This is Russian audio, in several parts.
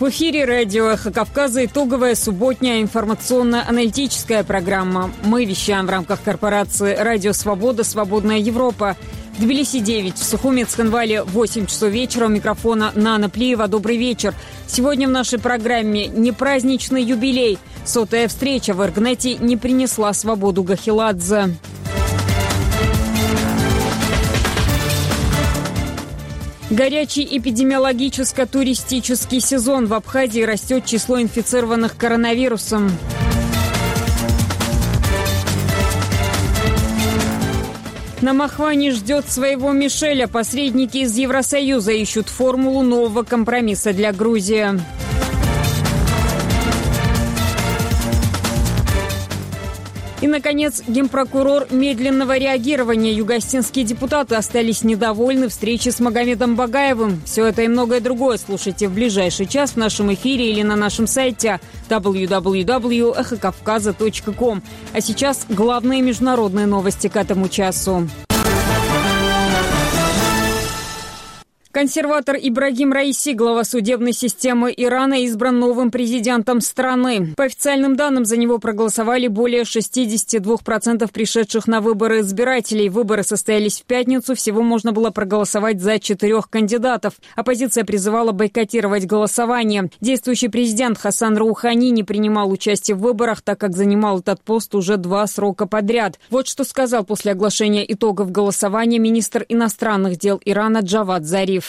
В эфире радио «Эхо Кавказа» итоговая субботняя информационно-аналитическая программа. Мы вещаем в рамках корпорации «Радио Свобода. Свободная Европа». В Тбилиси 9, в Сухуми, Цхинвале 8 часов вечера. У микрофона Нана Плиева. Добрый вечер. Сегодня в нашей программе не праздничный юбилей. 100-я встреча в Эргнете не принесла свободу Гахеладзе. Горячий эпидемиологическо-туристический сезон. В Абхазии растет число инфицированных коронавирусом. На Махване ждет своего Мишеля. Посредники из Евросоюза ищут формулу нового компромисса для Грузии. И, наконец, генпрокурор медленного реагирования. Югостинские депутаты остались недовольны встречей с Магомедом Багаевым. Все это и многое другое слушайте в ближайший час в нашем эфире или на нашем сайте www.эхокавказа.ком. А сейчас главные международные новости к этому часу. Консерватор Ибрагим Раиси, глава судебной системы Ирана, избран новым президентом страны. По официальным данным, за него проголосовали более 62% пришедших на выборы избирателей. Выборы состоялись в пятницу. Всего можно было проголосовать за 4 кандидатов. Оппозиция призывала бойкотировать голосование. Действующий президент Хасан Роухани не принимал участие в выборах, так как занимал этот пост уже 2 срока подряд. Вот что сказал после оглашения итогов голосования министр иностранных дел Ирана Джавад Зариф.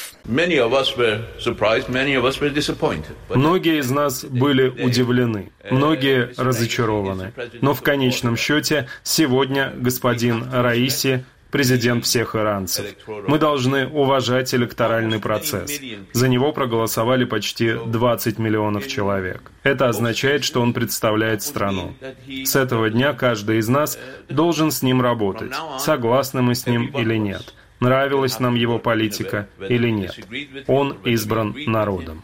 Многие из нас были удивлены, многие разочарованы. Но в конечном счете сегодня господин Раиси президент всех иранцев. Мы должны уважать электоральный процесс. За него проголосовали почти 20 миллионов человек. Это означает, что он представляет страну. С этого дня каждый из нас должен с ним работать, согласны мы с ним или нет. Нравилась нам его политика или нет. Он избран народом.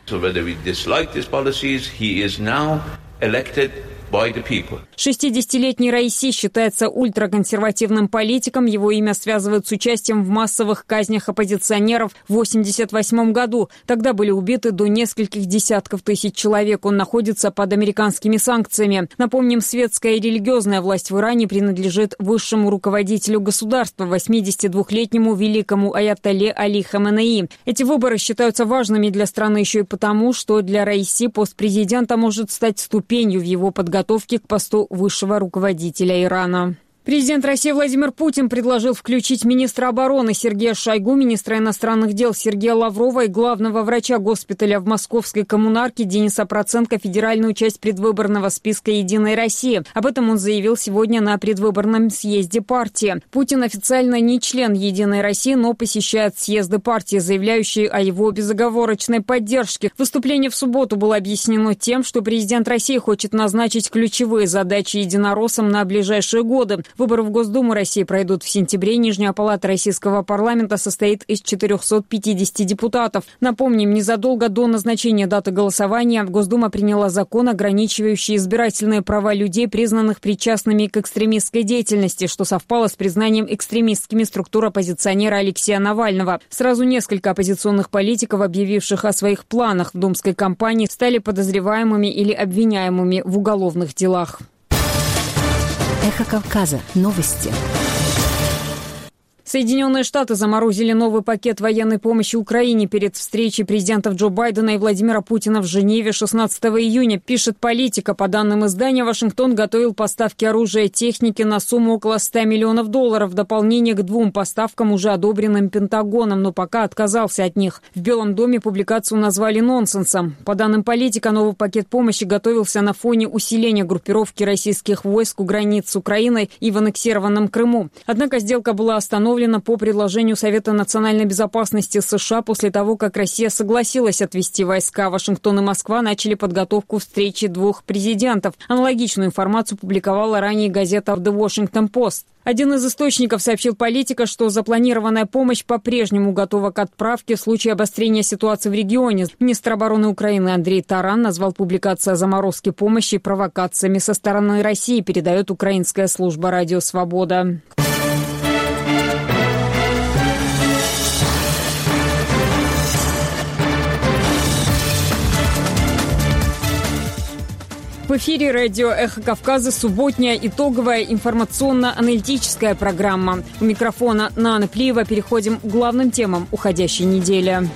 60-летний Раиси считается ультраконсервативным политиком. Его имя связывают с участием в массовых казнях оппозиционеров в 1988 году. Тогда были убиты до нескольких десятков тысяч человек. Он находится под американскими санкциями. Напомним, светская и религиозная власть в Иране принадлежит высшему руководителю государства, 82-летнему великому аятолле Али Хаменеи. Эти выборы считаются важными для страны еще и потому, что для Раиси пост президента может стать ступенью в его подготовке к посту высшего руководителя Ирана. Президент России Владимир Путин предложил включить министра обороны Сергея Шойгу, министра иностранных дел Сергея Лаврова и главного врача госпиталя в Московской коммунарке Дениса Проценко в федеральную часть предвыборного списка «Единой России». Об этом он заявил сегодня на предвыборном съезде партии. Путин официально не член «Единой России», но посещает съезды партии, заявляющие о его безоговорочной поддержке. Выступление в субботу было объяснено тем, что президент России хочет назначить ключевые задачи единороссам на ближайшие годы. Выборы в Госдуму России пройдут в сентябре. Нижняя палата российского парламента состоит из 450 депутатов. Напомним, незадолго до назначения даты голосования Госдума приняла закон, ограничивающий избирательные права людей, признанных причастными к экстремистской деятельности, что совпало с признанием экстремистскими структур оппозиционера Алексея Навального. Сразу несколько оппозиционных политиков, объявивших о своих планах в думской кампании, стали подозреваемыми или обвиняемыми в уголовных делах. Эхо Кавказа. Новости. Соединенные Штаты заморозили новый пакет военной помощи Украине перед встречей президентов Джо Байдена и Владимира Путина в Женеве 16 июня, пишет «Политика». По данным издания, Вашингтон готовил поставки оружия и техники на сумму около $100 миллионов в дополнение к 2 поставкам, уже одобренным Пентагоном, но пока отказался от них. В Белом доме публикацию назвали нонсенсом. По данным «Политика», новый пакет помощи готовился на фоне усиления группировки российских войск у границ с Украиной и в аннексированном Крыму. Однако сделка была остановлена по предложению Совета национальной безопасности США после того, как Россия согласилась отвести войска. Вашингтон и Москва начали подготовку встречи 2 президентов. Аналогичную информацию публиковала ранее газета The Washington Post. Один из источников сообщил «Политика», что запланированная помощь по-прежнему готова к отправке в случае обострения ситуации в регионе. Министр обороны Украины Андрей Таран назвал публикацию о заморозке помощи провокациями со стороны России, передает украинская служба «Радио Свобода». В эфире радио «Эхо Кавказа» субботняя итоговая информационно-аналитическая программа. У микрофона Нана Плиева. Переходим к главным темам уходящей недели.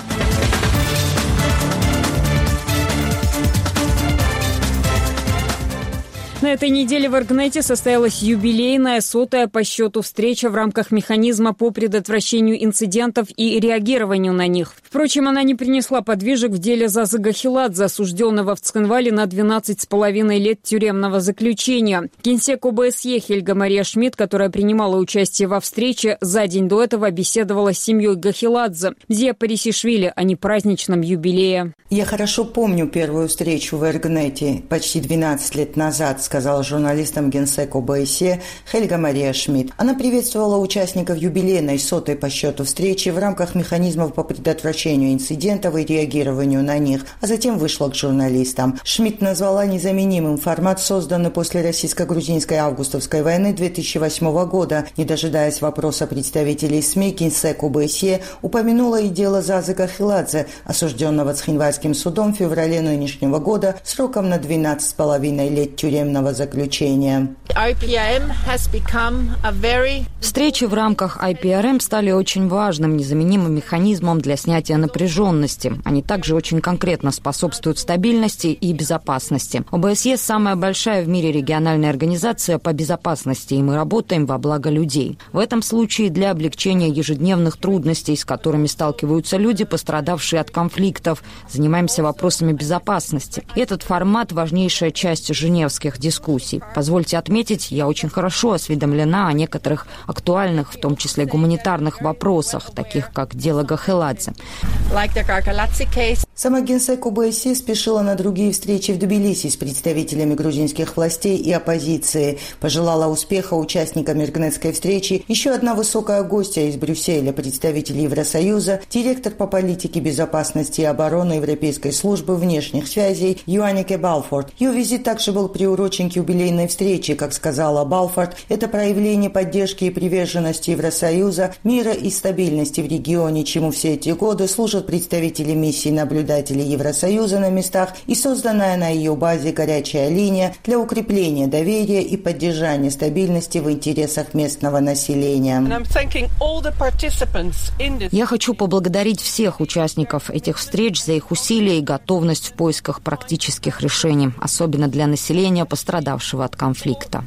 На этой неделе в Эргнете состоялась юбилейная 100-я по счету встреча в рамках механизма по предотвращению инцидентов и реагированию на них. Впрочем, она не принесла подвижек в деле Зазы Гахеладзе, осужденного в Цхинвале на 12,5 лет тюремного заключения. Генсек ОБСЕ Хельга Мария Шмидт, которая принимала участие во встрече, за день до этого беседовала с семьей Гахеладзе. Мзия Парисишвили о непраздничном юбилее. «Я хорошо помню первую встречу в Эргнете почти 12 лет назад», сказала журналистам генсек ОБСЕ Хельга Мария Шмидт. Она приветствовала участников юбилейной 100-й по счету встречи в рамках механизмов по предотвращению инцидентов и реагированию на них, а затем вышла к журналистам. Шмидт назвала незаменимым формат, созданный после российско-грузинской августовской войны 2008 года. Не дожидаясь вопроса представителей СМИ, генсек ОБСЕ упомянула и дело Зазы Гахеладзе, осужденного Цхинвальским судом в феврале нынешнего года сроком на 12,5 лет тюремного заключения. Встречи в рамках IPRM стали очень важным, незаменимым механизмом для снятия напряженности. Они также очень конкретно способствуют стабильности и безопасности. ОБСЕ – самая большая в мире региональная организация по безопасности, и мы работаем во благо людей. В этом случае для облегчения ежедневных трудностей, с которыми сталкиваются люди, пострадавшие от конфликтов, занимаемся вопросами безопасности. Этот формат – важнейшая часть женевских дискуссий. Позвольте отметить, я очень хорошо осведомлена о некоторых актуальных, в том числе гуманитарных вопросах, таких как дело Гахеладзе. Сама генсек ОБСЕ спешила на другие встречи в Тбилиси с представителями грузинских властей и оппозиции. Пожелала успеха участникам эргнетской встречи еще одна высокая гостья из Брюсселя, представитель Евросоюза, директор по политике безопасности и обороны Европейской службы внешних связей Юанике Балфорд. Ее визит также был приурочен к юбилейной встрече. Как сказала Балфорд, это проявление поддержки и приверженности Евросоюза, мира и стабильности в регионе, чему все эти годы служат представители миссии наблюдателей Евросоюза на местах и созданная на ее базе горячая линия для укрепления доверия и поддержания стабильности в интересах местного населения. Я хочу поблагодарить всех участников этих встреч за их усилия и готовность в поисках практических решений, особенно для населения, пострадавшего от конфликта.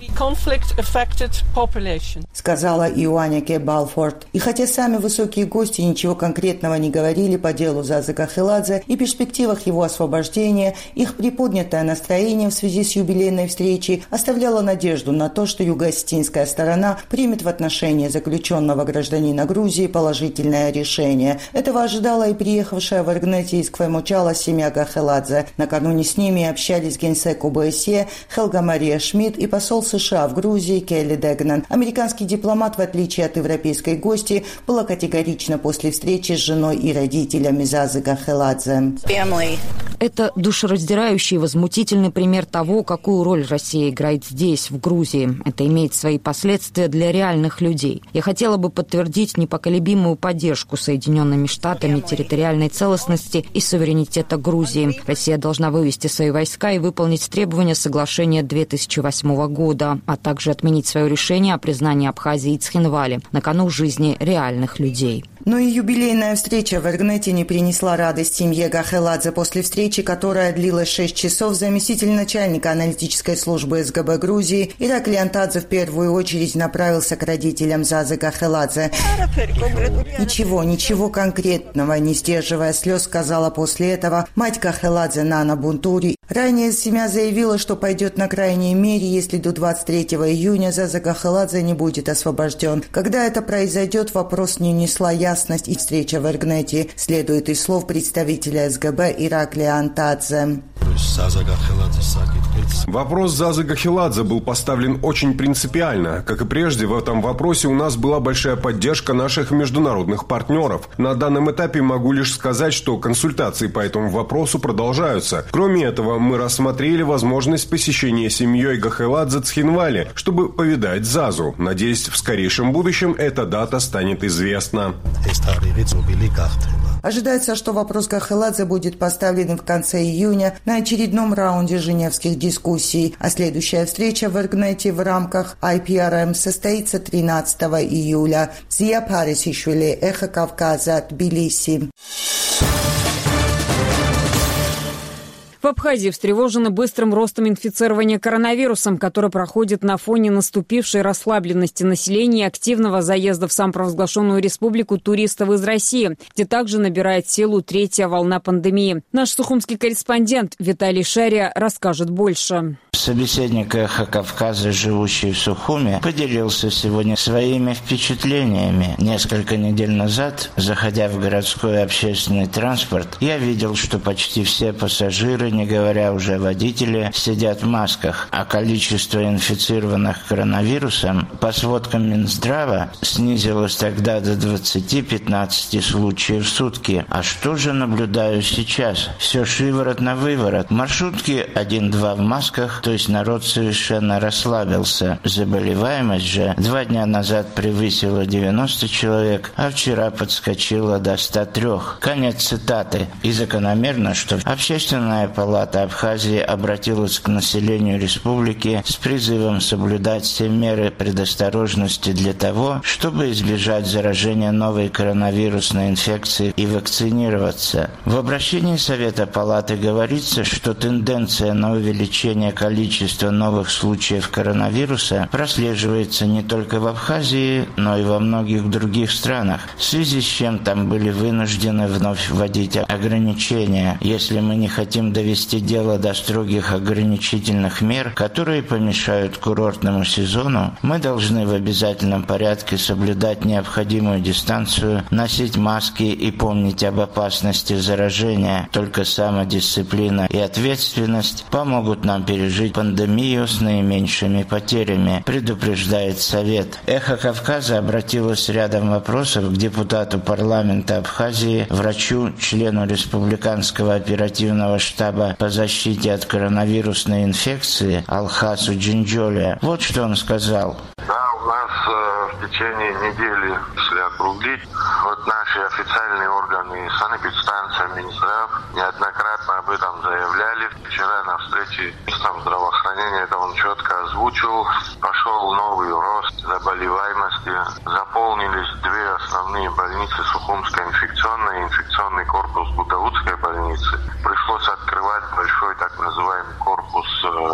Сказала Юанике Балфорд. И хотя сами высокие гости ничего конкретного не говорили по делу Зазы Гахеладзе и перспективах его освобождения, их приподнятое настроение в связи с юбилейной встречей оставляло надежду на то, что юго-осетинская сторона примет в отношении заключенного гражданина Грузии положительное решение. Этого ожидала и приехавшая в Эргнете из Кваймочала семья Гахеладзе. Накануне с ними общались генсек ОБСЕ Хельга Мария Шмидт и посол США в Грузии Келли Дегнан. Американский дипломат, в отличие от европейской гости, была категорична после встречи с женой и родителями Зазы Гахеладзе. Это душераздирающий и возмутительный пример того, какую роль Россия играет здесь, в Грузии. Это имеет свои последствия для реальных людей. Я хотела бы подтвердить непоколебимую поддержку Соединенными Штатами территориальной целостности и суверенитета Грузии. Россия должна вывести свои войска и выполнить требования соглашения 2008 года, а также отменить свое решение о признании Абхазии и Цхинвали на кону жизни реальных людей. Но и юбилейная встреча в Эргнете не принесла радость семье Гахеладзе. После встречи, которая длилась 6 часов, заместитель начальника аналитической службы СГБ Грузии Иракли Антадзе в первую очередь направился к родителям Зазы Гахеладзе. Ничего конкретного, не сдерживая слез, сказала после этого мать Гахеладзе Нана Бунтури. Ранее семья заявила, что пойдет на крайней мере, если до 23 июня Заза Гахеладзе не будет освобожден. Когда это произойдет, вопрос не унесла ясность, и встреча в Эргнете следует из слов представителя СГБ Ираклия Антадзе. Вопрос Зазы Гахеладзе был поставлен очень принципиально. Как и прежде, в этом вопросе у нас была большая поддержка наших международных партнеров. На данном этапе могу лишь сказать, что консультации по этому вопросу продолжаются. Кроме этого, мы рассмотрели возможность посещения семьей Гахеладзе Цхинвали, чтобы повидать Зазу. Надеюсь, в скорейшем будущем эта дата станет известна. Ожидается, что вопрос Гахеладзе будет поставлен в конце июня на очередном раунде женевских дискуссий, а следующая встреча в Иргнете в рамках IPRM состоится 13 июля. Зия Парисишвили, Эхо Кавказа, Тбилиси. В Абхазии встревожены быстрым ростом инфицирования коронавирусом, который проходит на фоне наступившей расслабленности населения и активного заезда в самопровозглашенную республику туристов из России, где также набирает силу третья волна пандемии. Наш сухумский корреспондент Виталий Шария расскажет больше. Собеседник «Эхо Кавказа», живущий в Сухуме, поделился сегодня своими впечатлениями. Несколько недель назад, заходя в городской общественный транспорт, я видел, что почти все пассажиры, не говоря уже о водителе, сидят в масках, а количество инфицированных коронавирусом, по сводкам Минздрава, снизилось тогда до 20-15 случаев в сутки. А что же наблюдаю сейчас? Все шиворот на выворот. Маршрутки 1-2 в масках, то есть народ совершенно расслабился. Заболеваемость же 2 дня назад превысила 90 человек, а вчера подскочила до 103. Конец цитаты. И закономерно, что Общественная палата Абхазии обратилась к населению республики с призывом соблюдать все меры предосторожности для того, чтобы избежать заражения новой коронавирусной инфекцией и вакцинироваться. В обращении Совета палаты говорится, что тенденция на увеличение количества новых случаев коронавируса прослеживается не только в Абхазии, но и во многих других странах, в связи с чем там были вынуждены вновь вводить ограничения. Если мы не хотим довести дело до строгих ограничительных мер, которые помешают курортному сезону, мы должны в обязательном порядке соблюдать необходимую дистанцию, носить маски и помнить об опасности заражения. Только самодисциплина и ответственность помогут нам пережить пандемию с наименьшими потерями, предупреждает Совет. «Эхо Кавказа» обратилось с рядом вопросов к депутату парламента Абхазии, врачу, члену Республиканского оперативного штаба по защите от коронавирусной инфекции Алхасу Джинджоле. Вот что он сказал. Да, у нас в течение недели, если округлить, вот наши официальные органы, санэпидстанция, Минздрав неоднократно об этом заявляли. Вчера на встрече с министром здравоохранения это он четко озвучил. Пошел новый рост заболеваемости. Заполнились 2 основные больницы: Сухумская инфекционная и инфекционный корпус Бутаутской больницы. Пришлось открывать большой так называемый корпус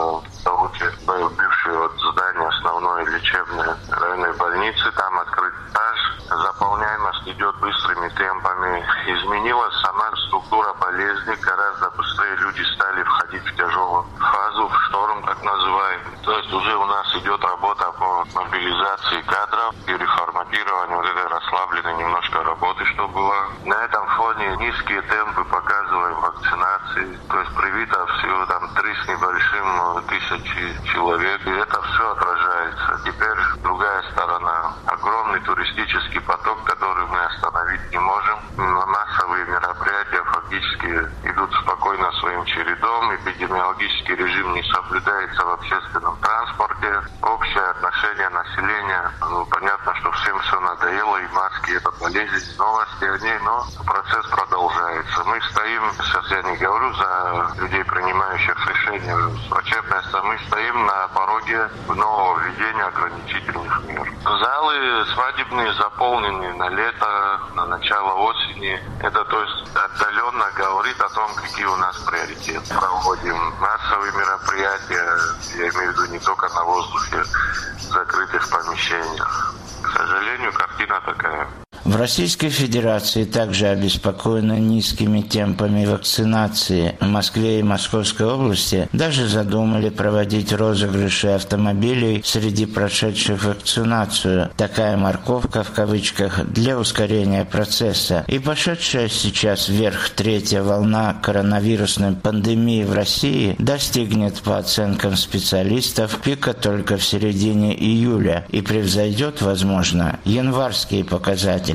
бывшее вот здание основной лечебной районной больницы. Там открыт этаж. Заполняемость идет быстрыми темпами. Изменилась сама структура болезни. Гораздо быстрее люди стали входить в тяжелую фазу, в шторм, так называемый. То есть уже у нас идет работа по мобилизации кадров и реформатированию вот этой расслабленной немножко работы, что было. На этом фоне низкие темпы показываем вакцинации. То есть привито всего там 3 с небольшим тысячи человек. И это все отражается. Теперь другая сторона. Огромный туристический поток, который мы остановить не можем. Массовые мероприятия фактически идут спокойно своим чередом. Эпидемиологический режим не соблюдается в общественном транспорте. Общее отношение населения, понятно, что всем все надоело, и маски, это болезнь, новости о ней, но процесс продолжается. Мы стоим, сейчас я не говорю за людей, принимающих решения врачебности, мы стоим на пороге нового введения ограничительных мер. Залы свадебные заполнены на лето, на начало осени. Это, то есть, отдаленно говорит о том, какие у нас приоритеты. Проводим массовые мероприятия, я имею в виду не только на воздухе, в закрытых помещениях. К сожалению, картина такая. В Российской Федерации также обеспокоены низкими темпами вакцинации. В Москве и Московской области даже задумали проводить розыгрыши автомобилей среди прошедших вакцинацию. Такая морковка, в кавычках, для ускорения процесса. И пошедшая сейчас вверх 3-я волна коронавирусной пандемии в России достигнет, по оценкам специалистов, пика только в середине июля и превзойдет, возможно, январские показатели.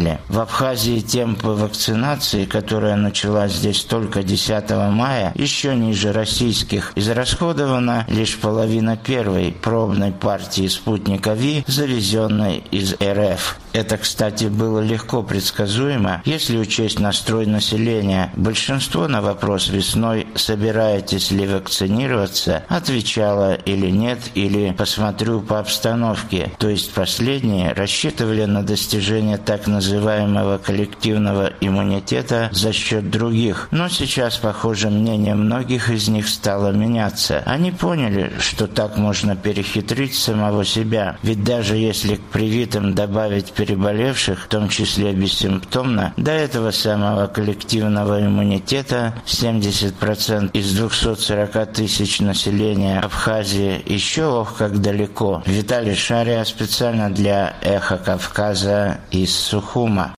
поняли. В Абхазии темпы вакцинации, которая началась здесь только 10 мая, еще ниже российских. Израсходована лишь половина первой пробной партии спутника Ви, завезенной из РФ. Это, кстати, было легко предсказуемо, если учесть настрой населения. Большинство на вопрос весной «собираетесь ли вакцинироваться?» отвечало или нет, или «посмотрю по обстановке». То есть последние рассчитывали на достижение так называемого коллективного иммунитета за счет других. Но сейчас, похоже, мнение многих из них стало меняться. Они поняли, что так можно перехитрить самого себя. Ведь даже если к привитым добавить переболевших, в том числе бессимптомно, до этого самого коллективного иммунитета 70% из 240 тысяч населения Абхазии еще ох как далеко. Виталий Шария специально для «Эхо Кавказа» из Сухума.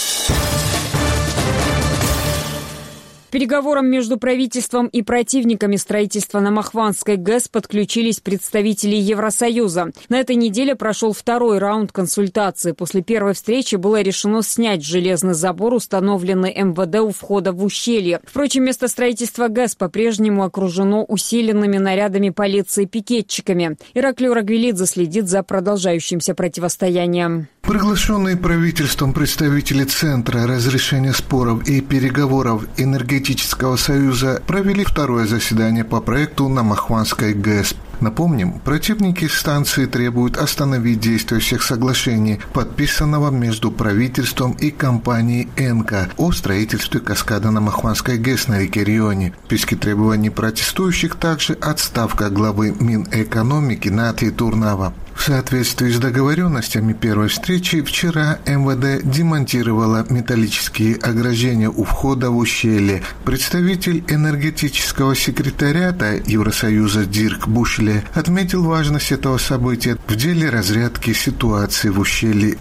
К переговорам между правительством и противниками строительства на Махванской ГЭС подключились представители Евросоюза. На этой неделе прошел второй раунд консультаций. После первой встречи было решено снять железный забор, установленный МВД у входа в ущелье. Впрочем, место строительства ГЭС по-прежнему окружено усиленными нарядами полиции и пикетчиками. Ираклий Рагвелидзе следит за продолжающимся противостоянием. Приглашенные правительством представители Центра разрешения споров и переговоров Энергетического союза провели второе заседание по проекту на Махванской ГЭС. Напомним, противники станции требуют остановить действие всех соглашений, подписанного между правительством и компанией «Энка» о строительстве каскада на Махванской ГЭС на реке Рионе. В списке требований протестующих также отставка главы Минэкономики Натальи Турнава. В соответствии с договоренностями первой встречи, вчера МВД демонтировало металлические ограждения у входа в ущелье. Представитель энергетического секретариата Евросоюза Дирк Бушле отметил важность этого события в деле разрядки ситуации в ущелье.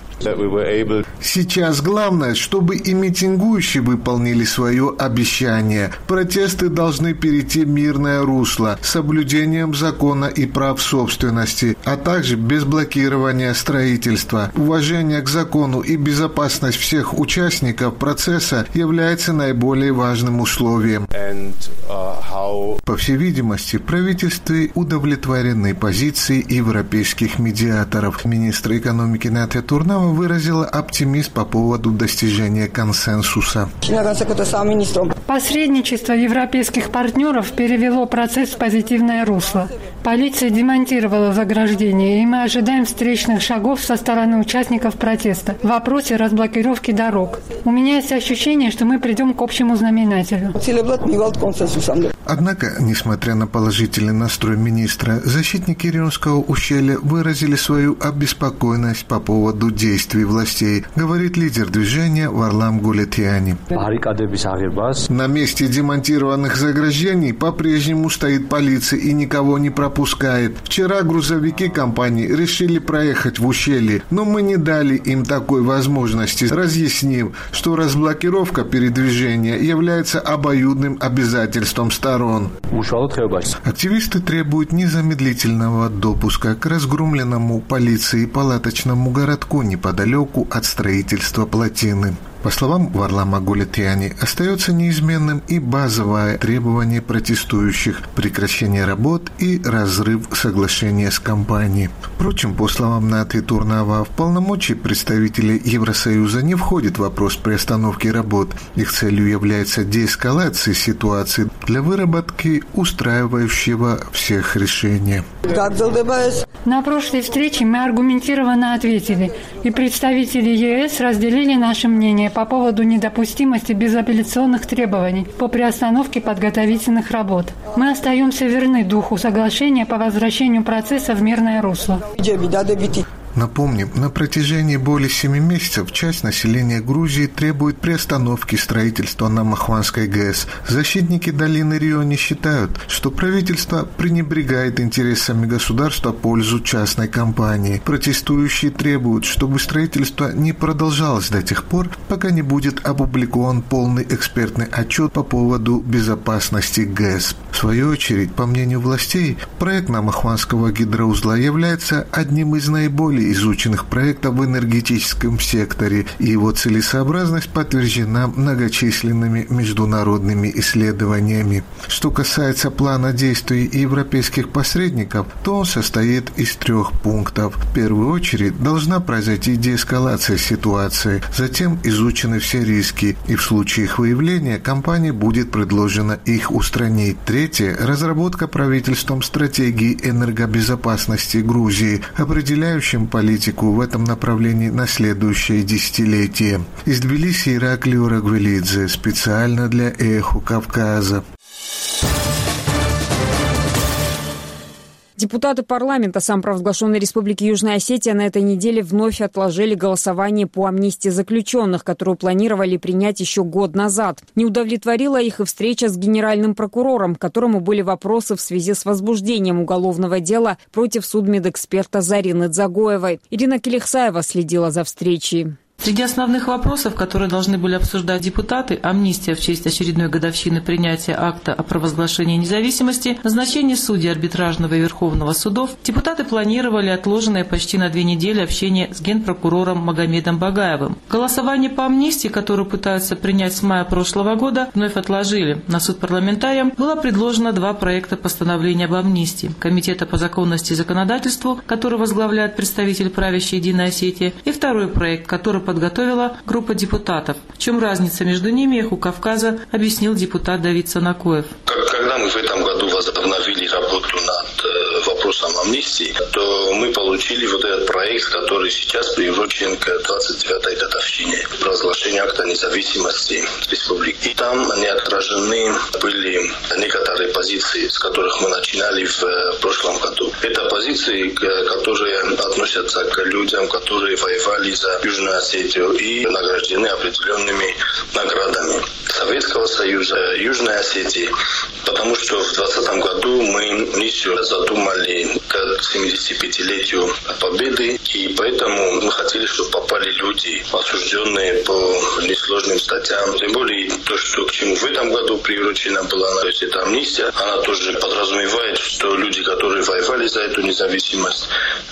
Сейчас главное, чтобы и митингующие выполнили свое обещание. Протесты должны перейти в мирное русло с соблюдением закона и прав собственности, а также без блокирования строительства. Уважение к закону и безопасность всех участников процесса является наиболее важным условием. По всей видимости, правительства удовлетворены позицией европейских медиаторов. Министр экономики Наталья Турнава выразила оптимизм по поводу достижения консенсуса. Посредничество европейских партнеров перевело процесс в позитивное русло. Полиция демонтировала заграждение, и мы ожидаем встречных шагов со стороны участников протеста в вопросе разблокировки дорог. У меня есть ощущение, что мы придем к общему знаменателю. Однако, несмотря на положительный настрой министра, защитники Рионского ущелья выразили свою обеспокоенность по поводу действий властей, говорит лидер движения Варлам Гулетьяни. На месте демонтированных заграждений по-прежнему стоит полиция и никого не пропускает. Вчера грузовики компании решили проехать в ущелье, но мы не дали им такой возможности, разъяснив, что разблокировка передвижения является обоюдным обязательством сторон. Активисты требуют незамедлительного допуска к разгромленному полицией палаточному городку неподалеку от строительства плотины. По словам Варлама Гулетьяни, остается неизменным и базовое требование протестующих – прекращение работ и разрыв соглашения с компанией. Впрочем, по словам Натальи Турнава, в полномочия представителей Евросоюза не входит вопрос приостановки работ. Их целью является деэскалация ситуации для выработки устраивающего всех решения. На прошлой встрече мы аргументированно ответили, и представители ЕС разделили наше мнение по поводу недопустимости безапелляционных требований по приостановке подготовительных работ. Мы остаемся верны духу соглашения по возвращению процесса в мирное русло. Напомним, на протяжении более 7 месяцев часть населения Грузии требует приостановки строительства на Махванской ГЭС. Защитники долины Рионе считают, что правительство пренебрегает интересами государства в пользу частной компании. Протестующие требуют, чтобы строительство не продолжалось до тех пор, пока не будет опубликован полный экспертный отчет по поводу безопасности ГЭС. В свою очередь, по мнению властей, проект на Махванского гидроузла является одним из наиболее доли изученных проектов в энергетическом секторе, и его целесообразность подтверждена многочисленными международными исследованиями. Что касается плана действий европейских посредников, то он состоит из 3 пунктов. В первую очередь должна произойти деэскалация ситуации, затем изучены все риски, и в случае их выявления компании будет предложено их устранить. Третье – разработка правительством стратегии энергобезопасности Грузии, определяющим политику в этом направлении на следующее десятилетие. Из Тбилиси Ираклий Урагвелидзе, специально для «Эхо Кавказа». Депутаты парламента самопровозглашенной Республики Южная Осетия на этой неделе вновь отложили голосование по амнистии заключенных, которую планировали принять еще год назад. Не удовлетворила их и встреча с генеральным прокурором, которому были вопросы в связи с возбуждением уголовного дела против судмедэксперта Зарины Дзагоевой. Ирина Келихсаева следила за встречей. Среди основных вопросов, которые должны были обсуждать депутаты, амнистия в честь очередной годовщины принятия акта о провозглашении независимости, назначение судей арбитражного и Верховного судов, депутаты планировали отложенное почти на 2 недели общение с генпрокурором Магомедом Багаевым. Голосование по амнистии, которую пытаются принять с мая прошлого года, вновь отложили. На суд парламентариям было предложено 2 проекта постановления об амнистии. Комитета по законности и законодательству, который возглавляет представитель правящей Единой Осетии, и второй проект, который подготовила группа депутатов. В чем разница между ними, «Эху Кавказа» объяснил депутат Давид Санакоев. Когда мы в этом году возобновили работу над вопросом амнистии, то мы получили вот этот проект, который сейчас приурочен к 29-й годовщине провозглашения акта независимости республики. И там не отражены были некоторые позиции, с которых мы начинали в прошлом году. Это позиции, которые относятся к людям, которые воевали за Южную Осетию и награждены определенными наградами Советского Союза, Южной Осетии, потому что в 2020 году мы миссию задумали к 75-летию Победы, и поэтому мы хотели, чтобы попали люди, осужденные по несложным статьям. Тем более то, что к чему в этом году приурочена была, то есть эта амнистия, она тоже подразумевает, что люди, которые воевали за эту независимость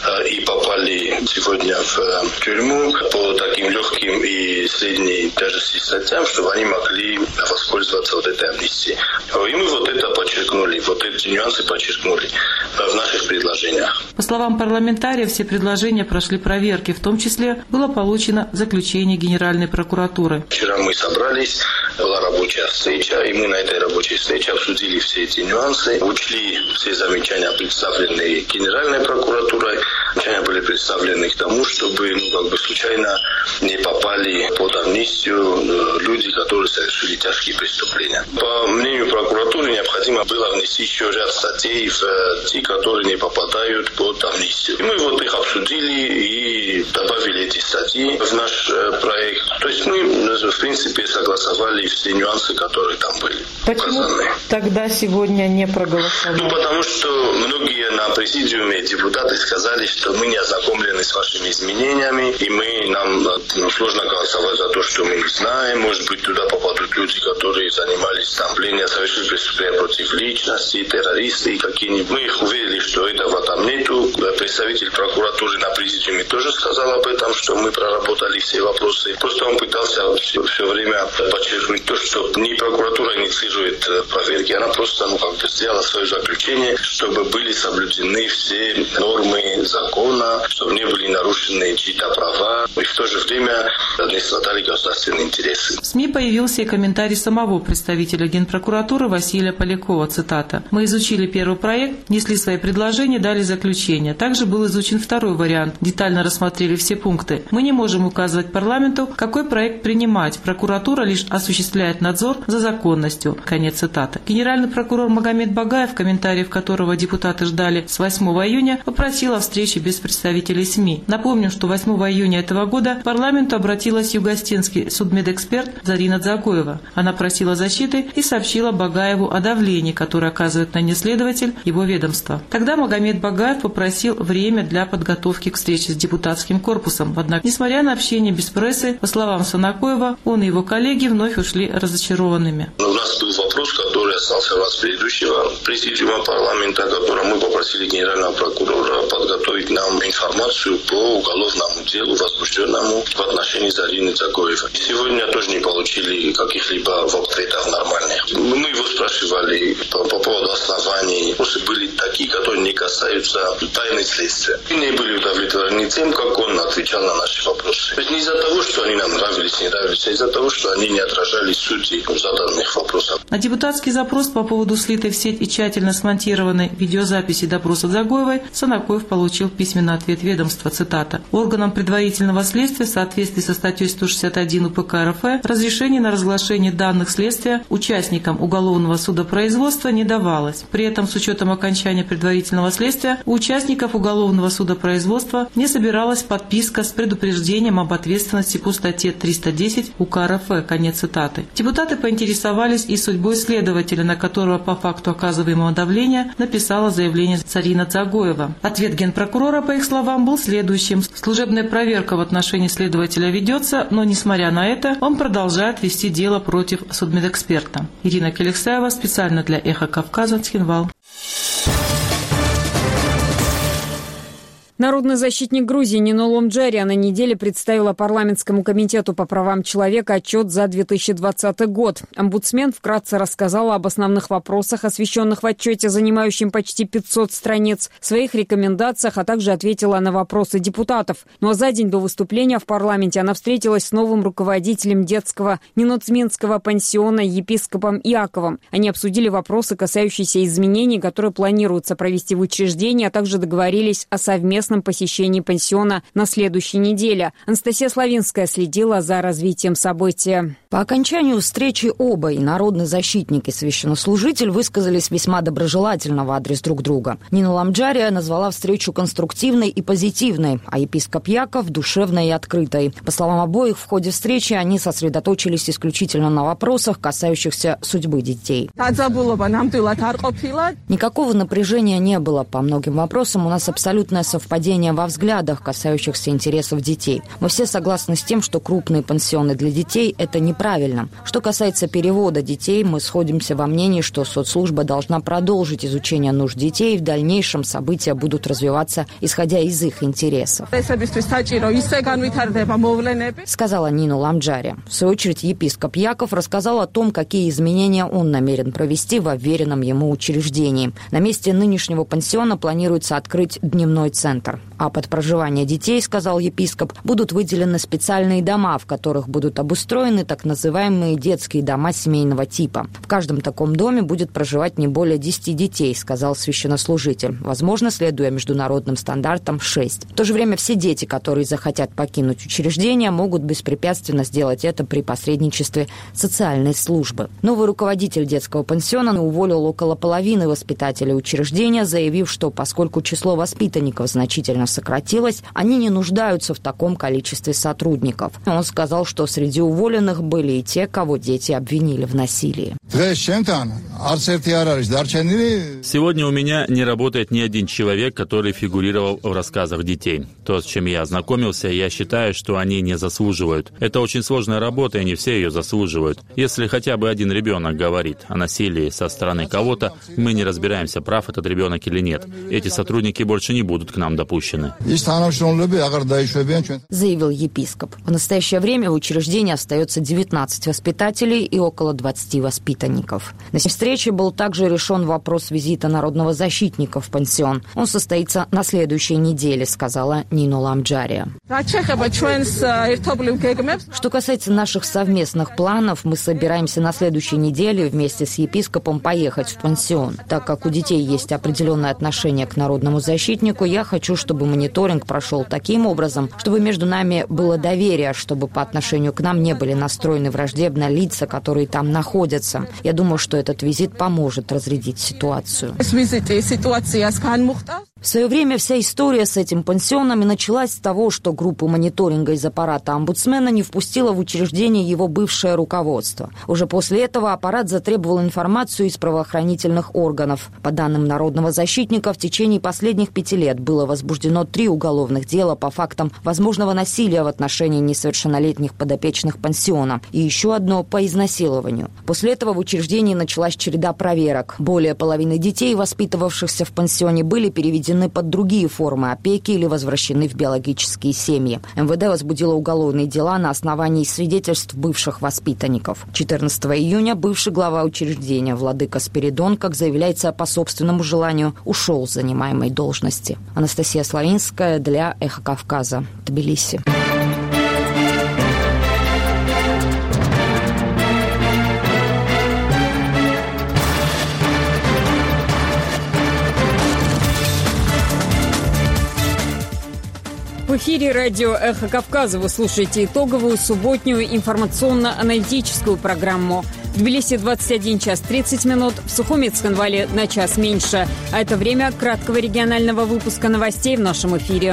и попали сегодня в тюрьму по таким легким и средней тяжести статьям, чтобы они могли воспользоваться вот этой амнистией. И мы вот это подчеркнули, вот эти нюансы подчеркнули в наших предложениях. По словам парламентариев, все предложения прошли проверки, в том числе было получено заключение Генеральной прокуратуры. Вчера мы собрались, была рабочая встреча, и мы на этой рабочей встрече обсудили все эти нюансы, учли все замечания, представленные Генеральной прокуратурой. Замечания были представлены к тому, чтобы случайно не попали под амнистию люди, которые совершили тяжкие преступления. По мнению прокуратуры, необходимо было внести еще ряд статей в те, которые не попадают под амнистию. Мы вот их обсудили и добавили эти статьи в наш проект. То есть мы, в принципе, согласовали все нюансы, которые там были. Почему тогда сегодня не проголосовали? Потому что многие на президиуме депутаты сказали, что мы не ознакомлены с вашими изменениями, и нам сложно голосовать за то, что мы не знаем. Может быть, туда попадут люди, которые занимались совершили преступления против личности, террористы и какие-нибудь. Мы их уверили, что этого там нету. Представитель прокуратуры на президиуме тоже сказал об этом, что мы проработали все вопросы. Просто он пытался все время подчеркнуть то, что не прокуратура инициирует проверки, она просто сделала свое заключение, чтобы были соблюдены все нормы закона, чтобы не были нарушены чьи-то права, и в то же время не страдали государственные интересы. В СМИ появился и комментарий самого представителя Генпрокуратуры Василия Полякова, цитата. «Мы изучили первый проект, внесли свои предложения, дали заключение. Также был изучен второй вариант, детально рассмотрели все пункты. Мы не можем указывать парламенту, какой проект принимать. Прокуратура лишь осуществляет надзор за законностью». Конец цитаты. Генеральный прокурор Магомед Багаев, комментариев которого депутаты ждали с 8 июня, попросил о встрече без представителей СМИ. Напомню, Напомню, что 8 июня этого года к парламенту обратилась югостинский судмедэксперт Зарина Дзагоева. Она просила защиты и сообщила Багаеву о давлении, которое оказывает на нее следователь его ведомства. Тогда Магомед Багаев попросил время для подготовки к встрече с депутатским корпусом. Однако, несмотря на общение без прессы, по словам Санакоева, он и его коллеги вновь ушли разочарованными. У нас был вопрос, который остался от предыдущего президиума парламента, в котором мы попросили генерального прокурора подготовить нам информацию по уголовному делу, возбужденному в отношении Зарины Дзагоевой. Сегодня тоже не получили каких-либо ответов нормальных. Мы его спрашивали по поводу оснований. Вопросы были такие, которые не касаются тайны следствия. Мы не были удовлетворены тем, как он отвечал на наши вопросы. То есть не из-за того, что они нам нравились, не нравились, а из-за того, что они не отражали сути заданных вопросов. На депутатский запрос по поводу слитой в сеть и тщательно смонтированной видеозаписи допроса Дзагоевой Санакоев получил письменный ответ ведомства, цитата: «Органам предварительного следствия в соответствии со статьей 161 УПК РФ разрешение на разглашение данных следствия участникам уголовного судопроизводства не давалось. При этом, с учетом окончания предварительного следствия, у участников уголовного судопроизводства не собиралась подписка с предупреждением об ответственности по статье 310 УК РФ». Конец цитаты. Депутаты поинтересовались и судьбой следователя, на которого по факту оказываемого давления написала заявление Зарина Дзагоева. Ответ генпрокурора, по их словам, был следующим. Служебная проверка в отношении следователя ведется, но, несмотря на это, он продолжает вести дело против судмедэксперта. Ирина Келексаева, специально для «Эхо Кавказа», Цхинвал. Народный защитник Грузии Нино Ламджария на неделе представила парламентскому комитету по правам человека отчет за 2020 год. Омбудсмен вкратце рассказала об основных вопросах, освещенных в отчете, занимающем почти 500 страниц, своих рекомендациях, а также ответила на вопросы депутатов. Ну а за день до выступления в парламенте она встретилась с новым руководителем детского Ниноцминского пансиона епископом Иаковом. Они обсудили вопросы, касающиеся изменений, которые планируется провести в учреждении, а также договорились о совместном посещении пансиона на следующей неделе. Анастасия Славинская следила за развитием события. По окончанию встречи оба, и народный защитник, и священнослужитель, высказались весьма доброжелательно в адрес друг друга. Нино Ламджария назвала встречу конструктивной и позитивной, а епископ Яков – душевной и открытой. По словам обоих, в ходе встречи они сосредоточились исключительно на вопросах, касающихся судьбы детей. Никакого напряжения не было. По многим вопросам у нас абсолютное совпадение во взглядах, касающихся интересов детей. Мы все согласны с тем, что крупные пансионы для детей – это неправильно. Что касается перевода детей, мы сходимся во мнении, что соцслужба должна продолжить изучение нужд детей, и в дальнейшем события будут развиваться, исходя из их интересов, сказала Нино Ламджария. В свою очередь, епископ Яков рассказал о том, какие изменения он намерен провести в уверенном ему учреждении. На месте нынешнего пансиона планируется открыть дневной центр. А под проживание детей, сказал епископ, будут выделены специальные дома, в которых будут обустроены так называемые детские дома семейного типа. В каждом таком доме будет проживать не более 10 детей, сказал священнослужитель. Возможно, следуя международным стандартам, 6. В то же время все дети, которые захотят покинуть учреждение, могут беспрепятственно сделать это при посредничестве социальной службы. Новый руководитель детского пансиона уволил около половины воспитателей учреждения, заявив, что поскольку число воспитанников значительно сократилось, они не нуждаются в таком количестве сотрудников. Он сказал, что среди уволенных были и те, кого дети обвинили в насилии. Сегодня у меня не работает ни один человек, который фигурировал в рассказах детей. То, с чем я ознакомился, я считаю, что они не заслуживают. Это очень сложная работа, и не все ее заслуживают. Если хотя бы один ребенок говорит о насилии со стороны кого-то, мы не разбираемся, прав этот ребенок или нет. Эти сотрудники больше не будут к нам допущены, заявил епископ. В настоящее время в учреждении остается 19 воспитателей и около 20 воспитанников. На встрече был также решен вопрос визита народного защитника в пансион. Он состоится на следующей неделе, сказала Нино Ламджария. Что касается наших совместных планов, мы собираемся на следующей неделе вместе с епископом поехать в пансион. Так как у детей есть определенное отношение к народному защитнику, я хочу, чтобы мониторинг прошел таким образом, чтобы между нами было доверие, чтобы по отношению к нам не были настроены враждебно лица, которые там находятся. Я думаю, что этот визит поможет разрядить ситуацию. В свое время вся история с этим пансионом и началась с того, что группу мониторинга из аппарата омбудсмена не впустило в учреждение его бывшее руководство. Уже после этого аппарат затребовал информацию из правоохранительных органов. По данным народного защитника, в течение последних 5 лет было возбуждено 3 уголовных дела по фактам возможного насилия в отношении несовершеннолетних подопечных пансиона и еще одно по изнасилованию. После этого в учреждении началась череда проверок. Более половины детей, воспитывавшихся в пансионе, были переведены под другие формы опеки или возвращены в биологические семьи. МВД возбудило уголовные дела на основании свидетельств бывших воспитанников. 14 июня бывший глава учреждения владыка Спиридон, как заявляется по собственному желанию, ушел с занимаемой должности. Анастасия Славинская для «Эхо Кавказа», Тбилиси. В эфире радио «Эхо Кавказа». Вы слушаете итоговую субботнюю информационно-аналитическую программу. В Тбилиси 21 час 30 минут, в Сухуми и Цхинвале на час меньше. А это время краткого регионального выпуска новостей в нашем эфире.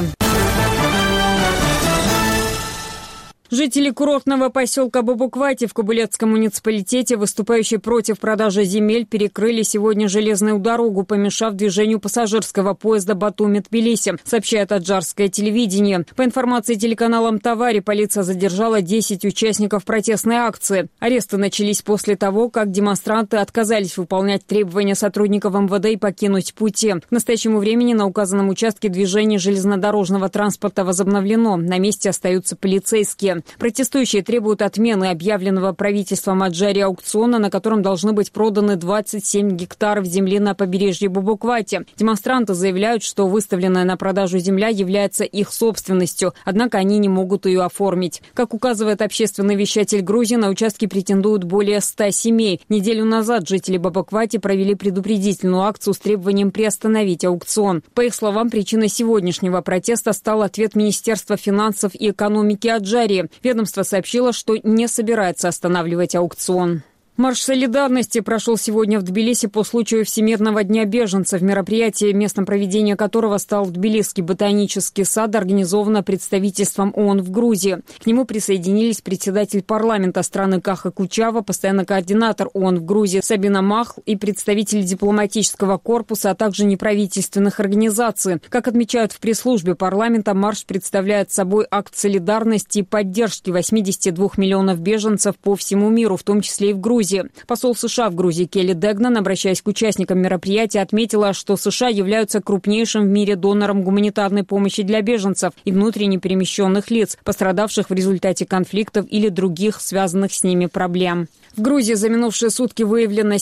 Жители курортного поселка Бабуквати в Кабулетском муниципалитете, выступающие против продажи земель, перекрыли сегодня железную дорогу, помешав движению пассажирского поезда Батуми-Тбилиси, сообщает аджарское телевидение. По информации телеканала Мтавари, полиция задержала 10 участников протестной акции. Аресты начались после того, как демонстранты отказались выполнять требования сотрудников МВД и покинуть пути. К настоящему времени на указанном участке движение железнодорожного транспорта возобновлено. На месте остаются полицейские. Протестующие требуют отмены объявленного правительством Аджари аукциона, на котором должны быть проданы 27 гектаров земли на побережье Бабуквати. Демонстранты заявляют, что выставленная на продажу земля является их собственностью, однако они не могут ее оформить. Как указывает общественный вещатель Грузии, на участке претендуют более 100 семей. Неделю назад жители Бабуквати провели предупредительную акцию с требованием приостановить аукцион. По их словам, причиной сегодняшнего протеста стал ответ Министерства финансов и экономики Аджарии. Ведомство сообщило, что не собирается останавливать аукцион. Марш солидарности прошел сегодня в Тбилиси по случаю Всемирного дня беженцев. Мероприятие, местом проведения которого стал Тбилисский ботанический сад, организовано представительством ООН в Грузии. К нему присоединились председатель парламента страны Каха Кучава, постоянный координатор ООН в Грузии Сабина Махл и представители дипломатического корпуса, а также неправительственных организаций. Как отмечают в пресс-службе парламента, марш представляет собой акт солидарности и поддержки 82 миллионов беженцев по всему миру, в том числе и в Грузии. Посол США в Грузии Келли Дегнан, обращаясь к участникам мероприятия, отметила, что США являются крупнейшим в мире донором гуманитарной помощи для беженцев и внутренне перемещенных лиц, пострадавших в результате конфликтов или других связанных с ними проблем. В Грузии за минувшие сутки выявлено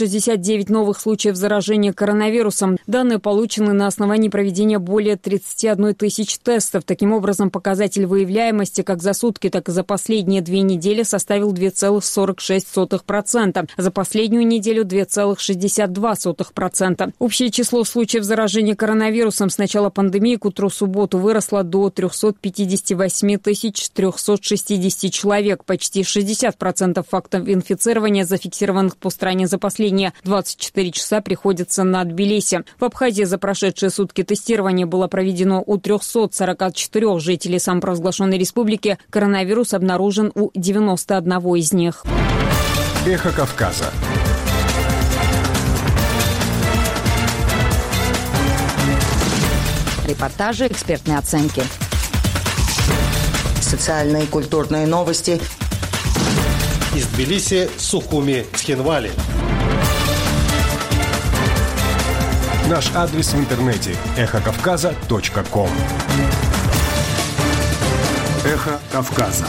769 новых случаев заражения коронавирусом. Данные получены на основании проведения более 31 тысяч тестов. Таким образом, показатель выявляемости как за сутки, так и за последние 2 недели составил 2,46%. За последнюю неделю 2,62%. Общее число случаев заражения коронавирусом с начала пандемии к утру субботу выросло до 358 360 человек. Почти 60% фактов инфицирования, зафиксированных по стране за последние 24 часа, приходится на Тбилиси. В Абхазии за прошедшие сутки тестирование было проведено у 344 жителей самопровозглашенной республики. Коронавирус обнаружен у 91 из них. Эхо Кавказа. Репортажи, экспертные оценки. Социальные и культурные новости. Из Тбилиси, Сухуми, Цхинвали. Наш адрес в интернете – эхокавказа.ком. Эхо Кавказа.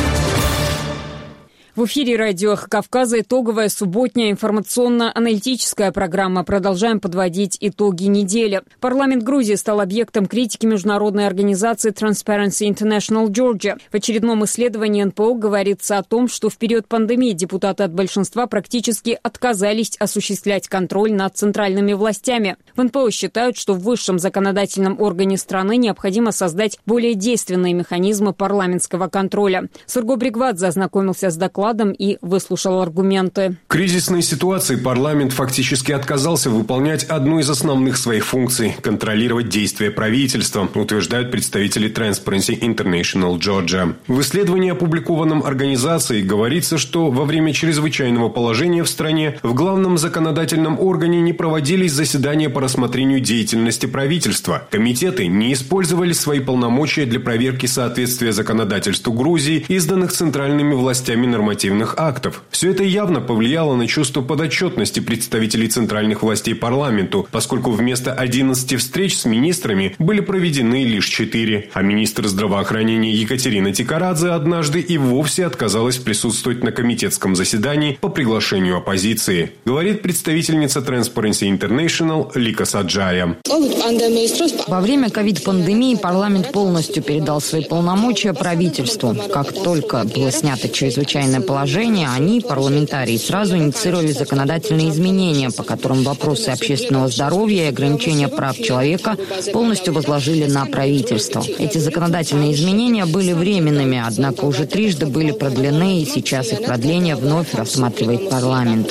В эфире радио «Эхо Кавказа» итоговая субботняя информационно-аналитическая программа. Продолжаем подводить итоги недели. Парламент Грузии стал объектом критики международной организации Transparency International Georgia. В очередном исследовании НПО говорится о том, что в период пандемии депутаты от большинства практически отказались осуществлять контроль над центральными властями. В НПО считают, что в высшем законодательном органе страны необходимо создать более действенные механизмы парламентского контроля. Сурго Бригвадзе ознакомился с докладом докладом и выслушал аргументы. В кризисной ситуации парламент фактически отказался выполнять одну из основных своих функций – контролировать действия правительства, утверждают представители Transparency International Georgia. В исследовании, опубликованном организацией, говорится, что во время чрезвычайного положения в стране в главном законодательном органе не проводились заседания по рассмотрению деятельности правительства. Комитеты не использовали свои полномочия для проверки соответствия законодательству Грузии, изданных центральными властями нормативных актов. Все это явно повлияло на чувство подотчетности представителей центральных властей парламенту, поскольку вместо 11 встреч с министрами были проведены лишь 4. А министр здравоохранения Екатерина Тикарадзе однажды и вовсе отказалась присутствовать на комитетском заседании по приглашению оппозиции, говорит представительница Transparency International Лика Саджая. Во время ковид-пандемии парламент полностью передал свои полномочия правительству. Как только было снято чрезвычайное положение, они, парламентарии, сразу инициировали законодательные изменения, по которым вопросы общественного здоровья и ограничения прав человека полностью возложили на правительство. Эти законодательные изменения были временными, однако уже трижды были продлены, и сейчас их продление вновь рассматривает парламент.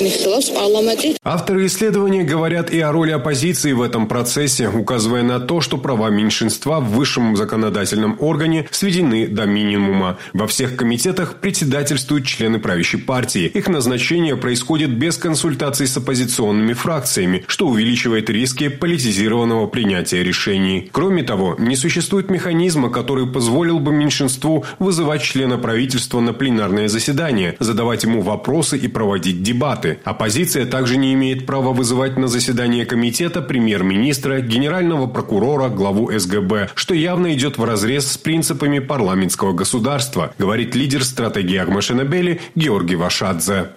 Авторы исследования говорят и о роли оппозиции в этом процессе, указывая на то, что права меньшинства в высшем законодательном органе сведены до минимума. Во всех комитетах председательствуют члены правящей партии. Их назначение происходит без консультаций с оппозиционными фракциями, что увеличивает риски политизированного принятия решений. Кроме того, не существует механизма, который позволил бы меньшинству вызывать члена правительства на пленарное заседание, задавать ему вопросы и проводить дебаты. Оппозиция также не имеет права вызывать на заседание комитета премьер-министра, генерального прокурора, главу СГБ, что явно идет вразрез с принципами парламентского государства, говорит лидер стратегии Агмашенебели Георгий Вашадзе.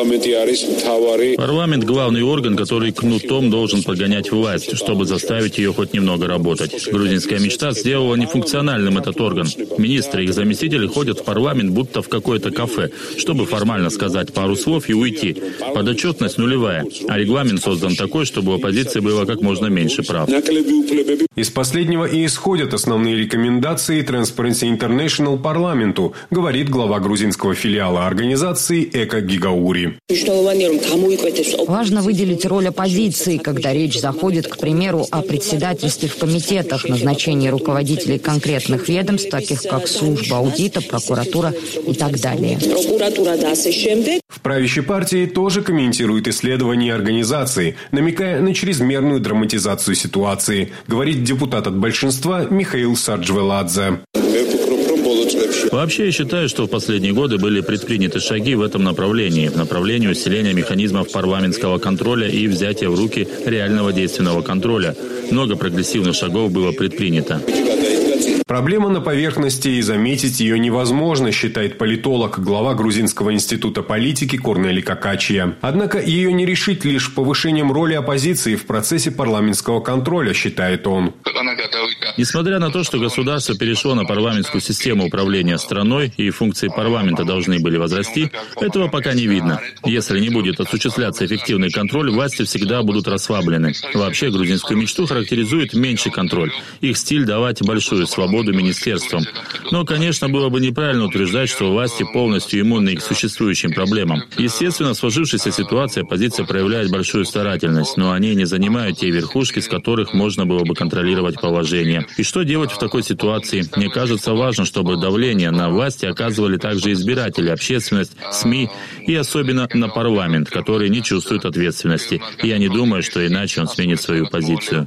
Парламент – главный орган, который кнутом должен подгонять власть, чтобы заставить ее хоть немного работать. Грузинская мечта сделала нефункциональным этот орган. Министры и их заместители ходят в парламент будто в какое-то кафе, чтобы формально сказать пару слов и уйти. Подотчетность нулевая, а регламент создан такой, чтобы у оппозиции было как можно меньше прав. Из последнего и исходят основные рекомендации Transparency International парламенту, говорит глава грузинского филиала организации Эка Гигаури. Важно выделить роль оппозиции, когда речь заходит, к примеру, о председательстве в комитетах, назначении руководителей конкретных ведомств, таких как служба аудита, прокуратура и так далее. В правящей партии тоже комментируют исследования организации, намекая на чрезмерную драматизацию ситуации, говорит депутат от большинства Михаил Сарджвеладзе. Вообще, я считаю, что в последние годы были предприняты шаги в этом направлении, в направлении усиления механизмов парламентского контроля и взятия в руки реального действенного контроля. Много прогрессивных шагов было предпринято. Проблема на поверхности, и заметить ее невозможно, считает политолог, глава Грузинского института политики Корнели Какачия. Однако ее не решить лишь повышением роли оппозиции в процессе парламентского контроля, считает он. Несмотря на то, что государство перешло на парламентскую систему управления страной и функции парламента должны были возрасти, этого пока не видно. Если не будет осуществляться эффективный контроль, власти всегда будут расслаблены. Вообще, грузинскую мечту характеризует меньший контроль. Их стиль – давать большую свободу министерствам. Но, конечно, было бы неправильно утверждать, что власти полностью иммунны к существующим проблемам. Естественно, в сложившейся ситуации оппозиция проявляет большую старательность, но они не занимают те верхушки, с которых можно было бы контролировать положение. И что делать в такой ситуации? Мне кажется, важно, чтобы давление на власти оказывали также избиратели, общественность, СМИ и особенно на парламент, который не чувствует ответственности. И я не думаю, что иначе он сменит свою позицию.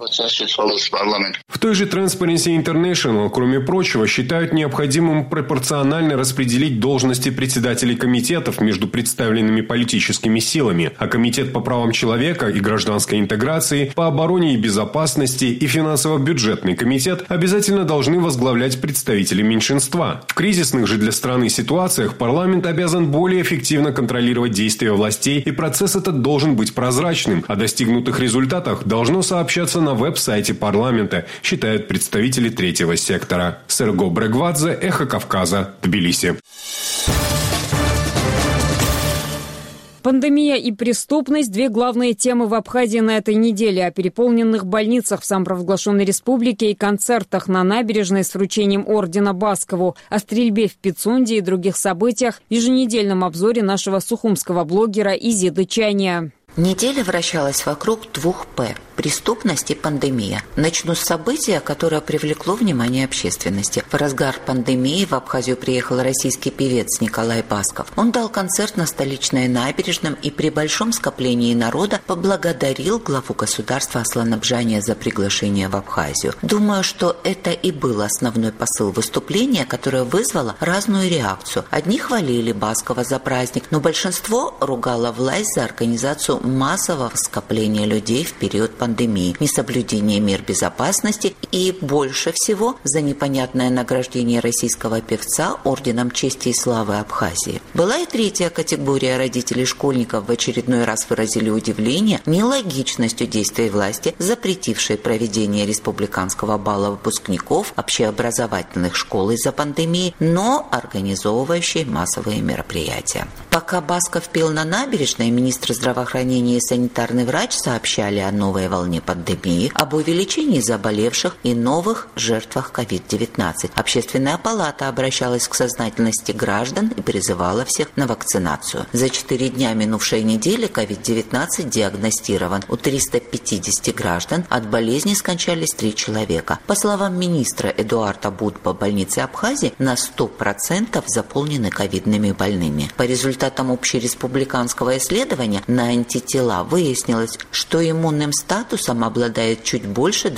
В той же Transparency International, кроме прочего, считают необходимым пропорционально распределить должности председателей комитетов между представленными политическими силами, а Комитет по правам человека и гражданской интеграции, по обороне и безопасности и финансово-бюджетный комитет обязательно должны возглавлять представители меньшинства. В кризисных же для страны ситуациях парламент обязан более эффективно контролировать действия властей, и процесс этот должен быть прозрачным. О достигнутых результатах должно сообщаться на веб-сайте парламента, считают представители третьего сектора. Серго Брегвадзе, Эхо Кавказа, Тбилиси. Пандемия и преступность – две главные темы в Абхазии на этой неделе. О переполненных больницах в самопровозглашенной республике и концертах на набережной с вручением ордена Баскову, о стрельбе в Пицунде и других событиях в еженедельном обзоре нашего сухумского блогера Изиды Чания. Неделя вращалась вокруг 2 «П» – преступность и пандемия. Начну с события, которое привлекло внимание общественности. В разгар пандемии в Абхазию приехал российский певец Николай Басков. Он дал концерт на столичной набережной и при большом скоплении народа поблагодарил главу государства Аслана Бжания за приглашение в Абхазию. Думаю, что это и был основной посыл выступления, которое вызвало разную реакцию. Одни хвалили Баскова за праздник, но большинство ругало власть за организацию массового скопления людей в период пандемии, несоблюдение мер безопасности и, больше всего, за непонятное награждение российского певца орденом чести и славы Абхазии. Была и третья категория. Родителей школьников в очередной раз выразили удивление нелогичностью действий власти, запретившей проведение республиканского бала выпускников общеобразовательных школ из-за пандемии, но организовывающей массовые мероприятия. Пока Басков пел на набережной, министр здравоохранения и санитарный врач сообщали о новой волне пандемии, об увеличении заболевших и новых жертвах COVID-19. Общественная палата обращалась к сознательности граждан и призывала всех на вакцинацию. За 4 дня минувшей недели COVID-19 диагностирован у 350 граждан, от болезни скончались 3 человека. По словам министра Эдуарда Будба, больницы Абхазии на 100% заполнены ковидными больными. По результатам общереспубликанского исследования на антитела выяснилось, что иммунным статусом обладает чуть больше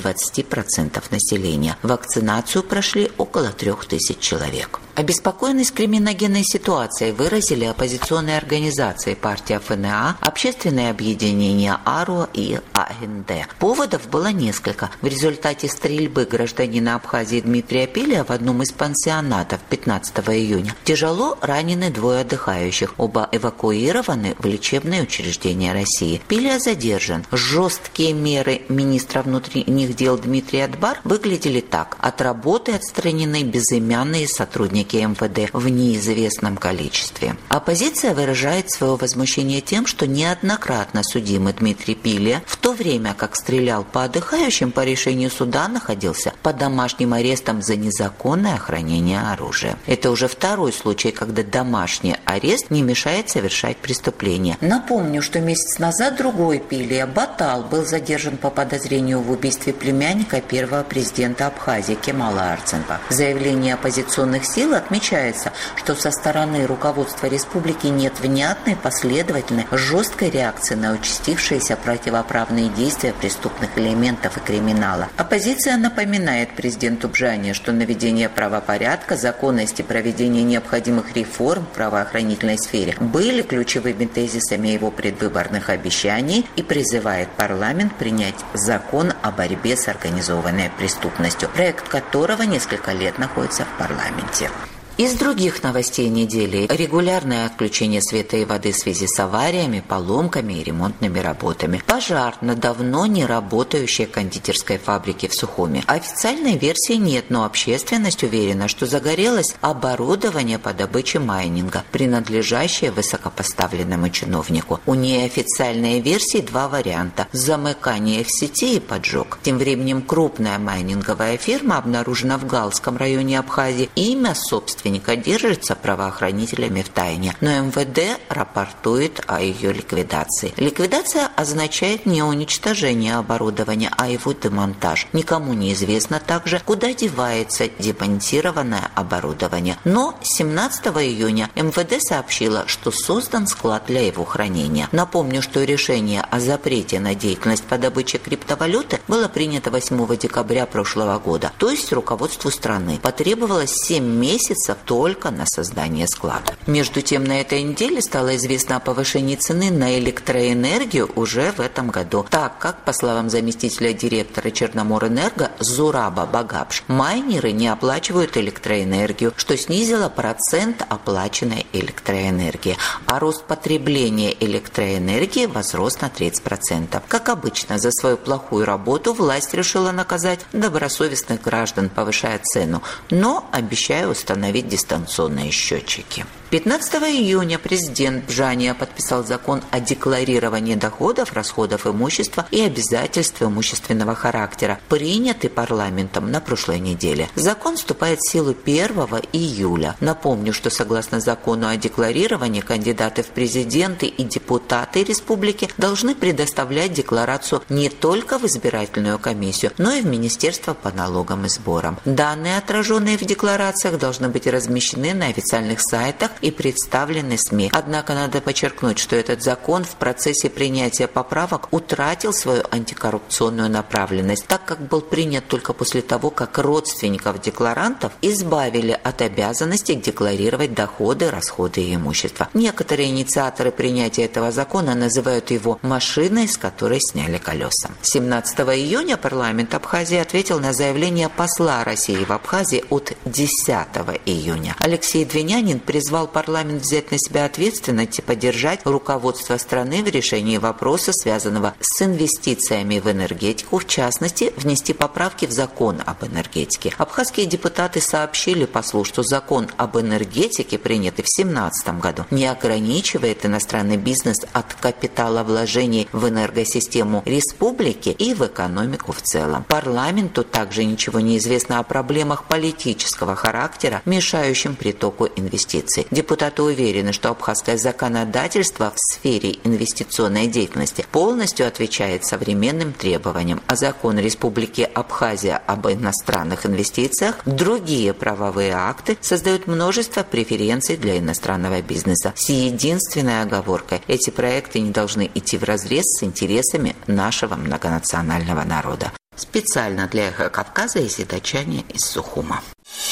20% населения. Вакцинацию прошли около 3000 человек. Обеспокоенность криминогенной ситуацией выразили оппозиционные организации партия ФНА, общественные объединения АРУ и АНД. Поводов было несколько. В результате стрельбы гражданина Абхазии Дмитрия Пилия в одном из пансионатов 15 июня тяжело ранены 2 отдыхающих. Оба эвакуированы в лечебные учреждения России. Пилия задержан. Жесткие меры министра внутренних дел Дмитрия Адбар выглядели так. От работы отстранены безымянные сотрудники МВД в неизвестном количестве. Оппозиция выражает свое возмущение тем, что неоднократно судимый Дмитрий Пилия, в то время как стрелял по отдыхающим, по решению суда находился под домашним арестом за незаконное хранение оружия. Это уже 2-й случай, когда домашний арест не мешает совершать преступление. Напомню, что месяц назад другой Пилия, Батал, был задержан по подозрению в убийстве племянника первого президента Абхазии Кемала Арценба. В заявлении оппозиционных сил отмечается, что со стороны руководства республики нет внятной, последовательной, жесткой реакции на участившиеся противоправные действия преступных элементов и криминала. Оппозиция напоминает президенту Бжания, что наведение правопорядка, законности, проведение необходимых реформ в правоохранительной сфере были ключевыми тезисами его предвыборных обещаний и призывает парламент принять закон о борьбе с организованной преступностью, проект которого несколько лет находится в парламенте. Из других новостей недели: регулярное отключение света и воды в связи с авариями, поломками и ремонтными работами. Пожар на давно не работающей кондитерской фабрике в Сухуми. Официальной версии нет, но общественность уверена, что загорелось оборудование по добыче майнинга, принадлежащее высокопоставленному чиновнику. У неофициальной версии 2 варианта: замыкание в сети и поджог. Тем временем крупная майнинговая фирма обнаружена в Галском районе Абхазии. Имя собственника держится правоохранителями в тайне, но МВД рапортует о ее ликвидации. Ликвидация означает не уничтожение оборудования, а его демонтаж. Никому не известно также, куда девается демонтированное оборудование. Но 17 июня МВД сообщило, что создан склад для его хранения. Напомню, что решение о запрете на деятельность по добыче криптовалюты было принято 8 декабря прошлого года. То есть руководству страны потребовалось 7 месяцев только на создание склада. Между тем, на этой неделе стало известно о повышении цены на электроэнергию уже в этом году, так как, по словам заместителя директора Черноморэнерго Зураба Багапш, майнеры не оплачивают электроэнергию, что снизило процент оплаченной электроэнергии, а рост потребления электроэнергии возрос на 30%. Как обычно, за свою плохую работу власть решила наказать добросовестных граждан, повышая цену, но обещая установить дистанционные счетчики. 15 июня президент Бжания подписал закон о декларировании доходов, расходов имущества и обязательств имущественного характера, принятый парламентом на прошлой неделе. Закон вступает в силу 1 июля. Напомню, что согласно закону о декларировании кандидаты в президенты и депутаты республики должны предоставлять декларацию не только в избирательную комиссию, но и в Министерство по налогам и сборам. Данные, отраженные в декларациях, должны быть размещены на официальных сайтах и представлены СМИ. Однако надо подчеркнуть, что этот закон в процессе принятия поправок утратил свою антикоррупционную направленность, так как был принят только после того, как родственников декларантов избавили от обязанности декларировать доходы, расходы и имущество. Некоторые инициаторы принятия этого закона называют его машиной, с которой сняли колеса. 17 июня парламент Абхазии ответил на заявление посла России в Абхазии от 10 июня. Алексей Двинянин призвал парламент взять на себя ответственность и поддержать руководство страны в решении вопроса, связанного с инвестициями в энергетику, в частности, внести поправки в закон об энергетике. Абхазские депутаты сообщили послу, что закон об энергетике, принятый в 2017 году, не ограничивает иностранный бизнес от капиталовложений в энергосистему республики и в экономику в целом. Парламенту также ничего не известно о проблемах политического характера, мешающим притоку инвестиций. Депутаты уверены, что абхазское законодательство в сфере инвестиционной деятельности полностью отвечает современным требованиям, а закон Республики Абхазия об иностранных инвестициях, другие правовые акты создают множество преференций для иностранного бизнеса. С единственной оговоркой: эти проекты не должны идти вразрез с интересами нашего многонационального народа. Специально для «Эхо Кавказа» из Исидачани из Сухума.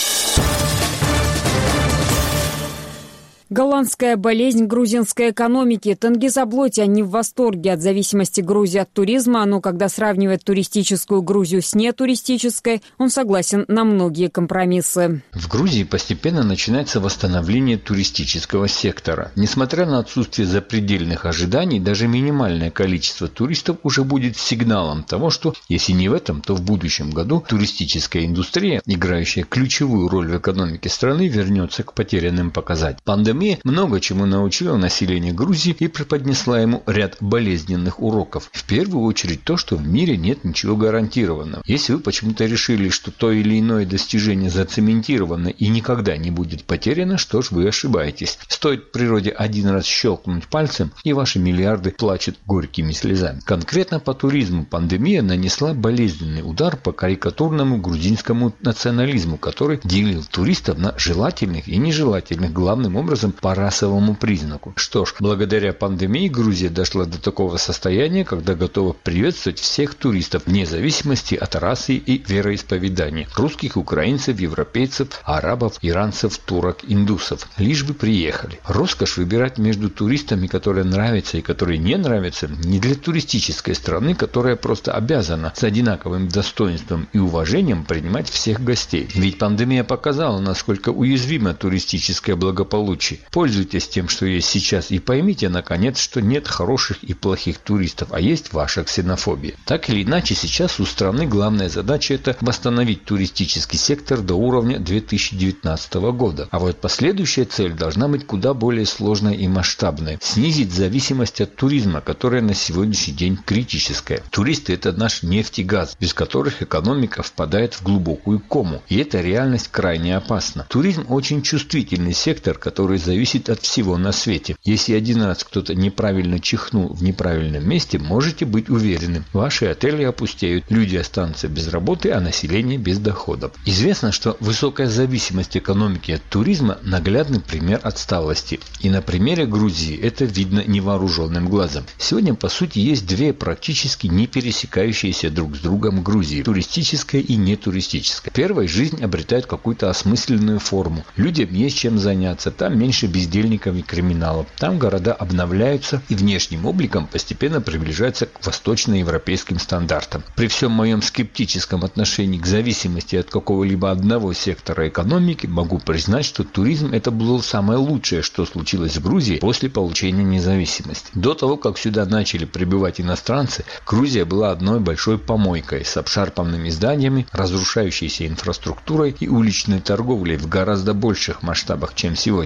Голландская болезнь грузинской экономики. Тенгиз Аблотян не в восторге от зависимости Грузии от туризма, но когда сравнивает туристическую Грузию с нетуристической, он согласен на многие компромиссы. В Грузии постепенно начинается восстановление туристического сектора. Несмотря на отсутствие запредельных ожиданий, даже минимальное количество туристов уже будет сигналом того, что, если не в этом, то в будущем году туристическая индустрия, играющая ключевую роль в экономике страны, вернется к потерянным показателям. Пандемия много чему научила население Грузии и преподнесла ему ряд болезненных уроков. В первую очередь то, что в мире нет ничего гарантированного. Если вы почему-то решили, что то или иное достижение зацементировано и никогда не будет потеряно, что ж, вы ошибаетесь. Стоит природе один раз щелкнуть пальцем, и ваши миллиарды плачут горькими слезами. Конкретно по туризму пандемия нанесла болезненный удар по карикатурному грузинскому национализму, который делил туристов на желательных и нежелательных, главным образом по расовому признаку. Что ж, благодаря пандемии Грузия дошла до такого состояния, когда готова приветствовать всех туристов, вне зависимости от расы и вероисповедания. Русских, украинцев, европейцев, арабов, иранцев, турок, индусов. Лишь бы приехали. Роскошь выбирать между туристами, которые нравятся и которые не нравятся, не для туристической страны, которая просто обязана с одинаковым достоинством и уважением принимать всех гостей. Ведь пандемия показала, насколько уязвимо туристическое благополучие. Пользуйтесь тем, что есть сейчас, и поймите, наконец, что нет хороших и плохих туристов, а есть ваша ксенофобия. Так или иначе, сейчас у страны главная задача – это восстановить туристический сектор до уровня 2019 года. А вот последующая цель должна быть куда более сложной и масштабной – снизить зависимость от туризма, которая на сегодняшний день критическая. Туристы – это наш нефть и газ, без которых экономика впадает в глубокую кому. И эта реальность крайне опасна. Туризм – очень чувствительный сектор, который зависит от всего на свете. Если один раз кто-то неправильно чихнул в неправильном месте, можете быть уверены, ваши отели опустеют, люди останутся без работы, а население без доходов. Известно, что высокая зависимость экономики от туризма – наглядный пример отсталости. И на примере Грузии это видно невооруженным глазом. Сегодня, по сути, есть две практически не пересекающиеся друг с другом Грузии – туристическая и нетуристическая. Первая жизнь обретает какую-то осмысленную форму. Людям есть чем заняться, там меньше бездельников и криминалов. Там города обновляются и внешним обликом постепенно приближаются к восточноевропейским стандартам. При всем моем скептическом отношении к зависимости от какого-либо одного сектора экономики, могу признать, что туризм – это было самое лучшее, что случилось в Грузии после получения независимости. До того, как сюда начали прибывать иностранцы, Грузия была одной большой помойкой с обшарпанными зданиями, разрушающейся инфраструктурой и уличной торговлей в гораздо больших масштабах, чем сегодня. В общем,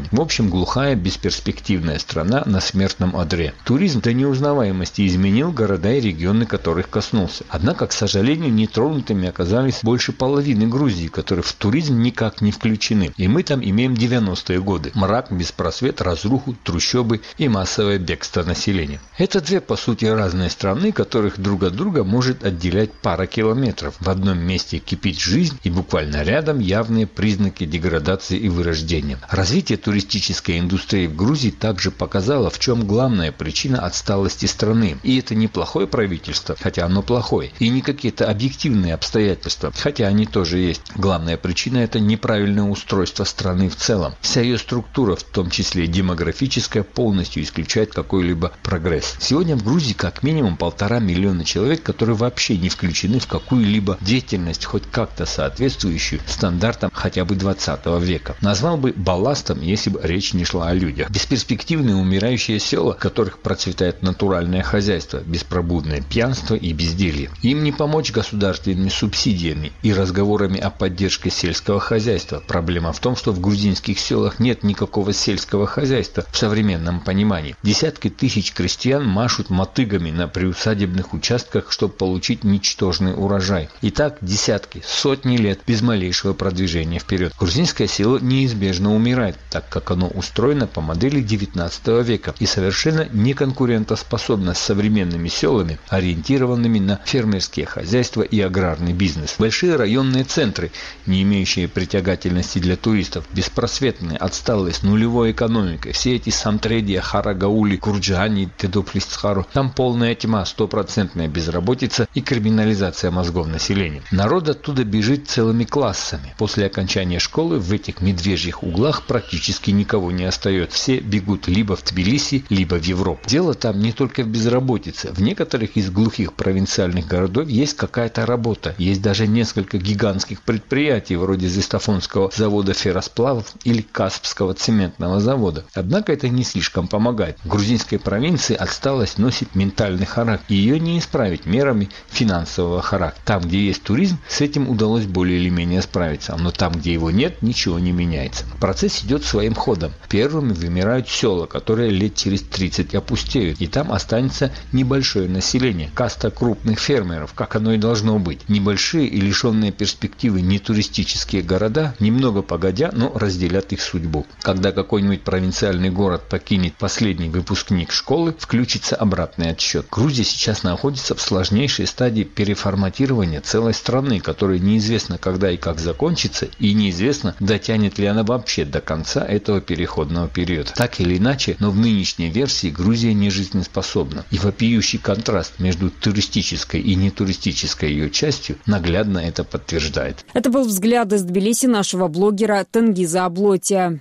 общем, глухая, бесперспективная страна на смертном одре. Туризм до неузнаваемости изменил города и регионы, которых коснулся. Однако, к сожалению, нетронутыми оказались больше половины Грузии, которые в туризм никак не включены. И мы там имеем 90-е годы. Мрак, беспросвет, разруху, трущобы и массовое бегство населения. Это две, по сути, разные страны, которых друг от друга может отделять пара километров. В одном месте кипит жизнь, и буквально рядом явные признаки деградации и вырождения. Развитие туристической индустрии в Грузии также показало, в чем главная причина отсталости страны. И это не плохое правительство, хотя оно плохое, и не какие-то объективные обстоятельства, хотя они тоже есть. Главная причина – это неправильное устройство страны в целом. Вся ее структура, в том числе демографическая, полностью исключает какой-либо прогресс. Сегодня в Грузии как минимум 1,5 миллиона человек, которые вообще не включены в какую-либо деятельность, хоть как-то соответствующую стандартам хотя бы 20 века. Назвал бы балластом, если бы речь не шла о людях. Бесперспективные умирающие села, в которых процветает натуральное хозяйство, беспробудное пьянство и безделье. Им не помочь государственными субсидиями и разговорами о поддержке сельского хозяйства. Проблема в том, что в грузинских селах нет никакого сельского хозяйства в современном понимании. Десятки тысяч крестьян машут мотыгами на приусадебных участках, чтобы получить ничтожный урожай. И так десятки, сотни лет без малейшего продвижения вперед. Грузинское село неизбежно умирает, так как оно устроено по модели 19 века и совершенно не конкурентоспособно с современными селами, ориентированными на фермерские хозяйства и аграрный бизнес. Большие районные центры, не имеющие притягательности для туристов, беспросветные, отсталые, с нулевой экономикой. Все эти Самтредия, Харагаули, Курджани, Тедоплисцхару. Там полная тьма, 100% безработица и криминализация мозгов населения. Народ оттуда бежит целыми классами. После окончания школы в этих медвежьих углах практически никого не остается. Все бегут либо в Тбилиси, либо в Европу. Дело там не только в безработице. В некоторых из глухих провинциальных городов есть какая-то работа. Есть даже несколько гигантских предприятий, вроде Зестафонского завода ферросплавов или Каспского цементного завода. Однако это не слишком помогает. В грузинской провинции отсталость носит ментальный характер, и ее не исправить мерами финансового характера. Там, где есть туризм, с этим удалось более или менее справиться, но там, где его нет, ничего не меняется. Процесс идет своим ходом. Первыми вымирают села, которые лет через 30 опустеют, и там останется небольшое население, каста крупных фермеров, как оно и должно быть. Небольшие и лишенные перспективы нетуристические города, немного погодя, но разделят их судьбу. Когда какой-нибудь провинциальный город покинет последний выпускник школы, включится обратный отсчет. Грузия сейчас находится в сложнейшей стадии переформатирования целой страны, которая неизвестно когда и как закончится, и неизвестно, дотянет ли она вообще до конца этого переходного периода. Так или иначе, но в нынешней версии Грузия не жизнеспособна. И вопиющий контраст между туристической и нетуристической ее частью наглядно это подтверждает. Это был взгляд из Тбилиси нашего блогера Тенгиза Аблотия.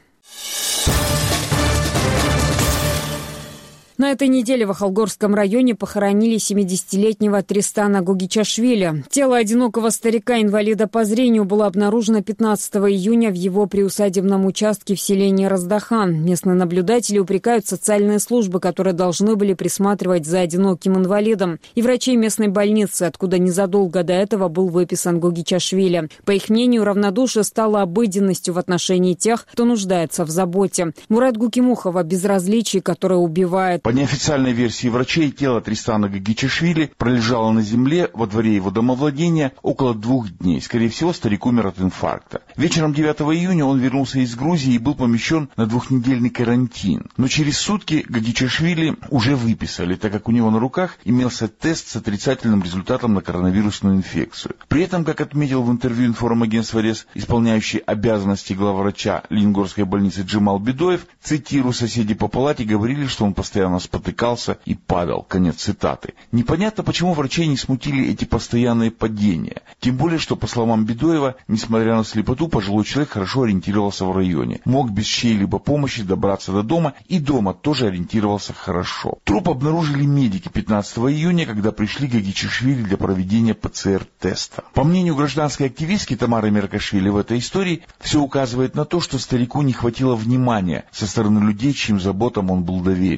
На этой неделе в Ахалгорском районе похоронили 70-летнего Тристана Гогичашвили. Тело одинокого старика-инвалида по зрению было обнаружено 15 июня в его приусадебном участке в селении Раздахан. Местные наблюдатели упрекают социальные службы, которые должны были присматривать за одиноким инвалидом, и врачей местной больницы, откуда незадолго до этого был выписан Гогичашвили. По их мнению, равнодушие стало обыденностью в отношении тех, кто нуждается в заботе. Мурат Гукимухов о безразличии, которое убивает. По неофициальной версии врачей, тело Тристана Гогичашвили пролежало на земле во дворе его домовладения около 2 дней. Скорее всего, старик умер от инфаркта. Вечером 9 июня он вернулся из Грузии и был помещен на 2-недельный карантин. Но через сутки Гогичашвили уже выписали, так как у него на руках имелся тест с отрицательным результатом на коронавирусную инфекцию. При этом, как отметил в интервью информагентства РЕС, исполняющий обязанности главврача Лениногорской больницы Джемал Бедоев, цитирую, соседи по палате говорили, что он постоянно спотыкался и падал. Конец цитаты. Непонятно, почему врачей не смутили эти постоянные падения. Тем более, что, по словам Бедоева, несмотря на слепоту, пожилой человек хорошо ориентировался в районе. Мог без чьей-либо помощи добраться до дома, и дома тоже ориентировался хорошо. Труп обнаружили медики 15 июня, когда пришли к Гогичашвили для проведения ПЦР-теста. По мнению гражданской активистки Тамары Меркашвили, в этой истории все указывает на то, что старику не хватило внимания со стороны людей, чьим заботам он был доверен. В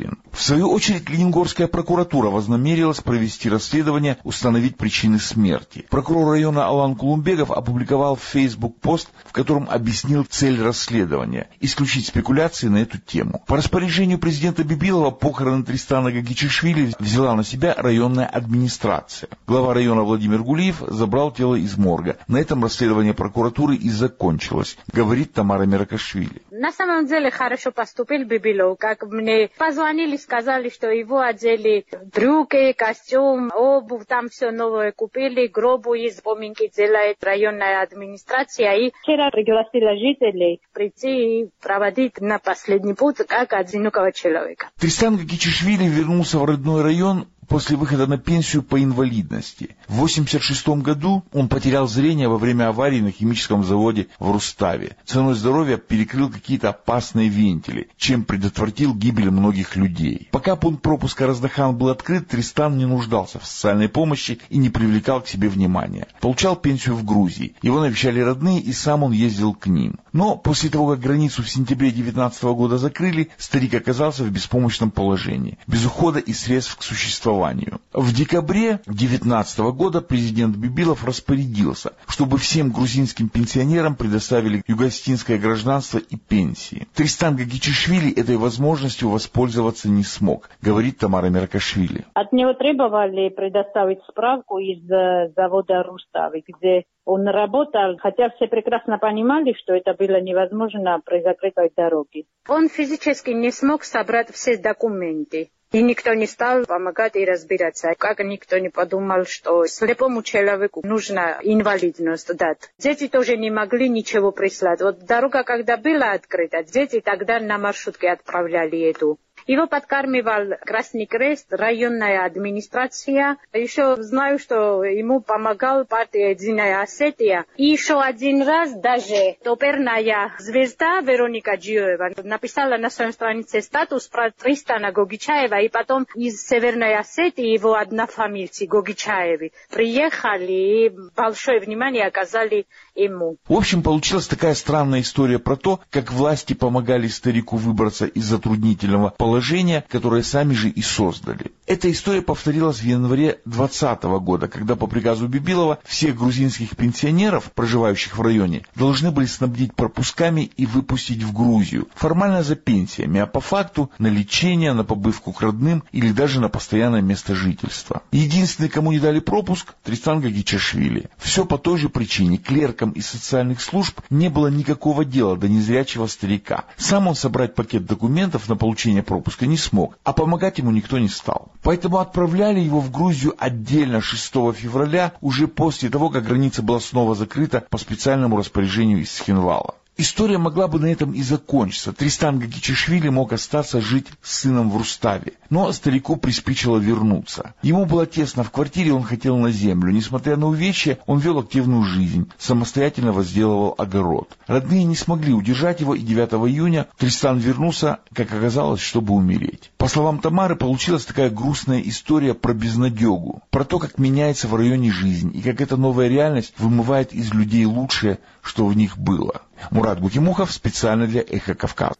В свою очередь, Ленингорская прокуратура вознамерилась провести расследование, установить причины смерти. Прокурор района Алан Кулумбегов опубликовал в Facebook пост, в котором объяснил цель расследования – исключить спекуляции на эту тему. По распоряжению президента Бибилова похороны Тристана Гагичишвили взяла на себя районная администрация. Глава района Владимир Гулиев забрал тело из морга. На этом расследование прокуратуры и закончилось, говорит Тамара Меракашвили. На самом деле хорошо поступил Бибилов. Как мне позвонили, сказали, что его одели брюки, костюм, обувь, там все новое купили, гробу из поминки делает районная администрация. И вчера пригласила жителей прийти и проводить на последний путь как одинокого человека. Тристан Гагичишвили вернулся в родной район после выхода на пенсию по инвалидности. В 1986 году он потерял зрение во время аварии на химическом заводе в Руставе. Ценой здоровья перекрыл какие-то опасные вентили, чем предотвратил гибель многих людей. Пока пункт пропуска Раздахан был открыт, Тристан не нуждался в социальной помощи и не привлекал к себе внимания. Получал пенсию в Грузии. Его навещали родные, и сам он ездил к ним. Но после того, как границу в сентябре 19 года закрыли, старик оказался в беспомощном положении, без ухода и средств к существованию. В декабре 2019 года президент Бибилов распорядился, чтобы всем грузинским пенсионерам предоставили югославское гражданство и пенсии. Тристан Гагичишвили этой возможностью воспользоваться не смог, говорит Тамара Меракашвили. От него требовали предоставить справку из завода Руставы, где он работал, хотя все прекрасно понимали, что это было невозможно при закрытой дороге. Он физически не смог собрать все документы. И никто не стал помогать и разбираться. Как никто не подумал, что слепому человеку нужна инвалидность дать. Дети тоже не могли ничего прислать. Вот дорога, когда была открыта, дети тогда на маршрутке отправляли эту. Его подкармливал Красный Крест, районная администрация. Еще знаю, что ему помогал партия «Единая Осетия». И еще один раз даже оперная звезда Вероника Джиева написала на своей странице статус про Тристана Гогичаева, и потом из Северной Осетии его однофамильцы Гогичаевы приехали и большое внимание оказали ему. В общем, получилась такая странная история про то, как власти помогали старику выбраться из затруднительного положения, которое сами же и создали. Эта история повторилась в январе 2020 года, когда по приказу Бибилова всех грузинских пенсионеров, проживающих в районе, должны были снабдить пропусками и выпустить в Грузию. Формально за пенсиями, а по факту на лечение, на побывку к родным или даже на постоянное место жительства. Единственный, кому не дали пропуск, Тристан Гагичишвили. Все по той же причине. Клеркам из социальных служб не было никакого дела до незрячего старика. Сам он собрать пакет документов на получение пропуска не смог, а помогать ему никто не стал. Поэтому отправляли его в Грузию отдельно 6 февраля, уже после того, как граница была снова закрыта по специальному распоряжению из Цхинвала. История могла бы на этом и закончиться. Тристан Гагичишвили мог остаться жить с сыном в Руставе. Но старику приспичило вернуться. Ему было тесно в квартире, он хотел на землю. Несмотря на увечья, он вел активную жизнь. Самостоятельно возделывал огород. Родные не смогли удержать его, и 9 июня Тристан вернулся, как оказалось, чтобы умереть. По словам Тамары, получилась такая грустная история про безнадегу. Про то, как меняется в районе жизнь, и как эта новая реальность вымывает из людей лучшее, что в них было. Мурат Гукимухов специально для «Эхо Кавказа».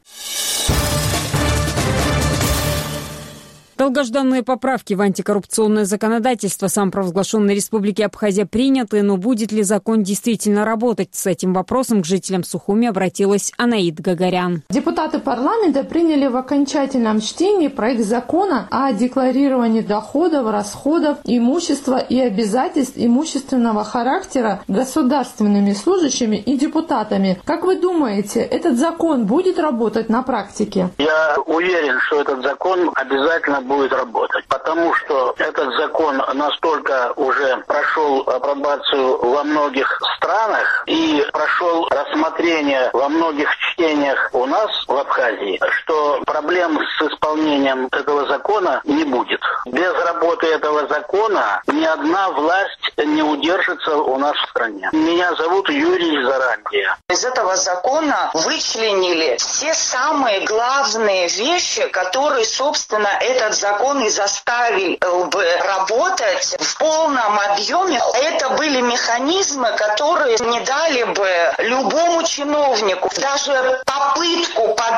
Долгожданные поправки в антикоррупционное законодательство самопровозглашенной Республики Абхазия приняты, но будет ли закон действительно работать? С этим вопросом к жителям Сухуми обратилась Анаид Гагарян. Депутаты парламента приняли в окончательном чтении проект закона о декларировании доходов, расходов, имущества и обязательств имущественного характера государственными служащими и депутатами. Как вы думаете, этот закон будет работать на практике? Я уверен, что этот закон обязательно будет работать, потому что этот закон настолько уже прошел апробацию во многих странах и прошел рассмотрение во многих чтениях у нас в Абхазии, что проблем с исполнением этого закона не будет. Без работы этого закона ни одна власть не удержится у нас в стране. Меня зовут Юрий Зарандия. Из этого закона вычленили все самые главные вещи, которые, собственно, этот закон и заставил бы работать в полном объеме. Это были механизмы, которые не дали бы любому чиновнику даже попытку подумать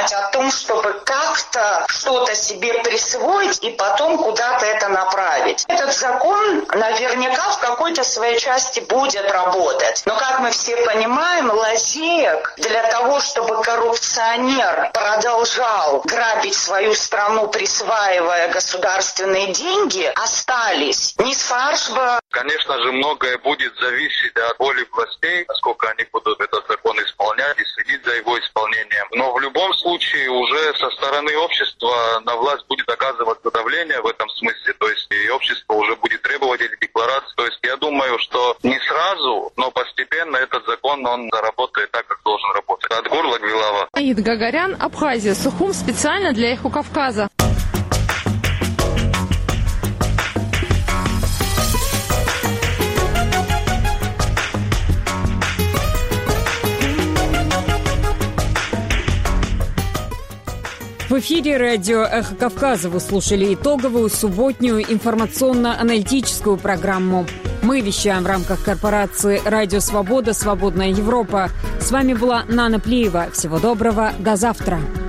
думать о том, чтобы как-то что-то себе присвоить и потом куда-то это направить. Этот закон наверняка в какой-то своей части будет работать. Но, как мы все понимаем, лазеек для того, чтобы коррупционер продолжал грабить свою страну, присваивая государственные деньги, остались. Низ Фаршба. Конечно же, многое будет зависеть от воли властей, насколько они будут этот закон исполнять и следить за его исполнением. Но в любом случае уже со стороны общества на власть будет оказываться давление в этом смысле. То есть и общество уже будет требовать эти декларации. То есть я думаю, что не сразу, но постепенно этот закон, он заработает так, как должен работать. От горла к голова. Аид Гагарян, Абхазия, Сухум, специально для Эхо Кавказа. В эфире радио «Эхо Кавказа» вы слушали итоговую субботнюю информационно-аналитическую программу. Мы вещаем в рамках корпорации «Радио Свобода. Свободная Европа». С вами была Нана Плиева. Всего доброго. До завтра.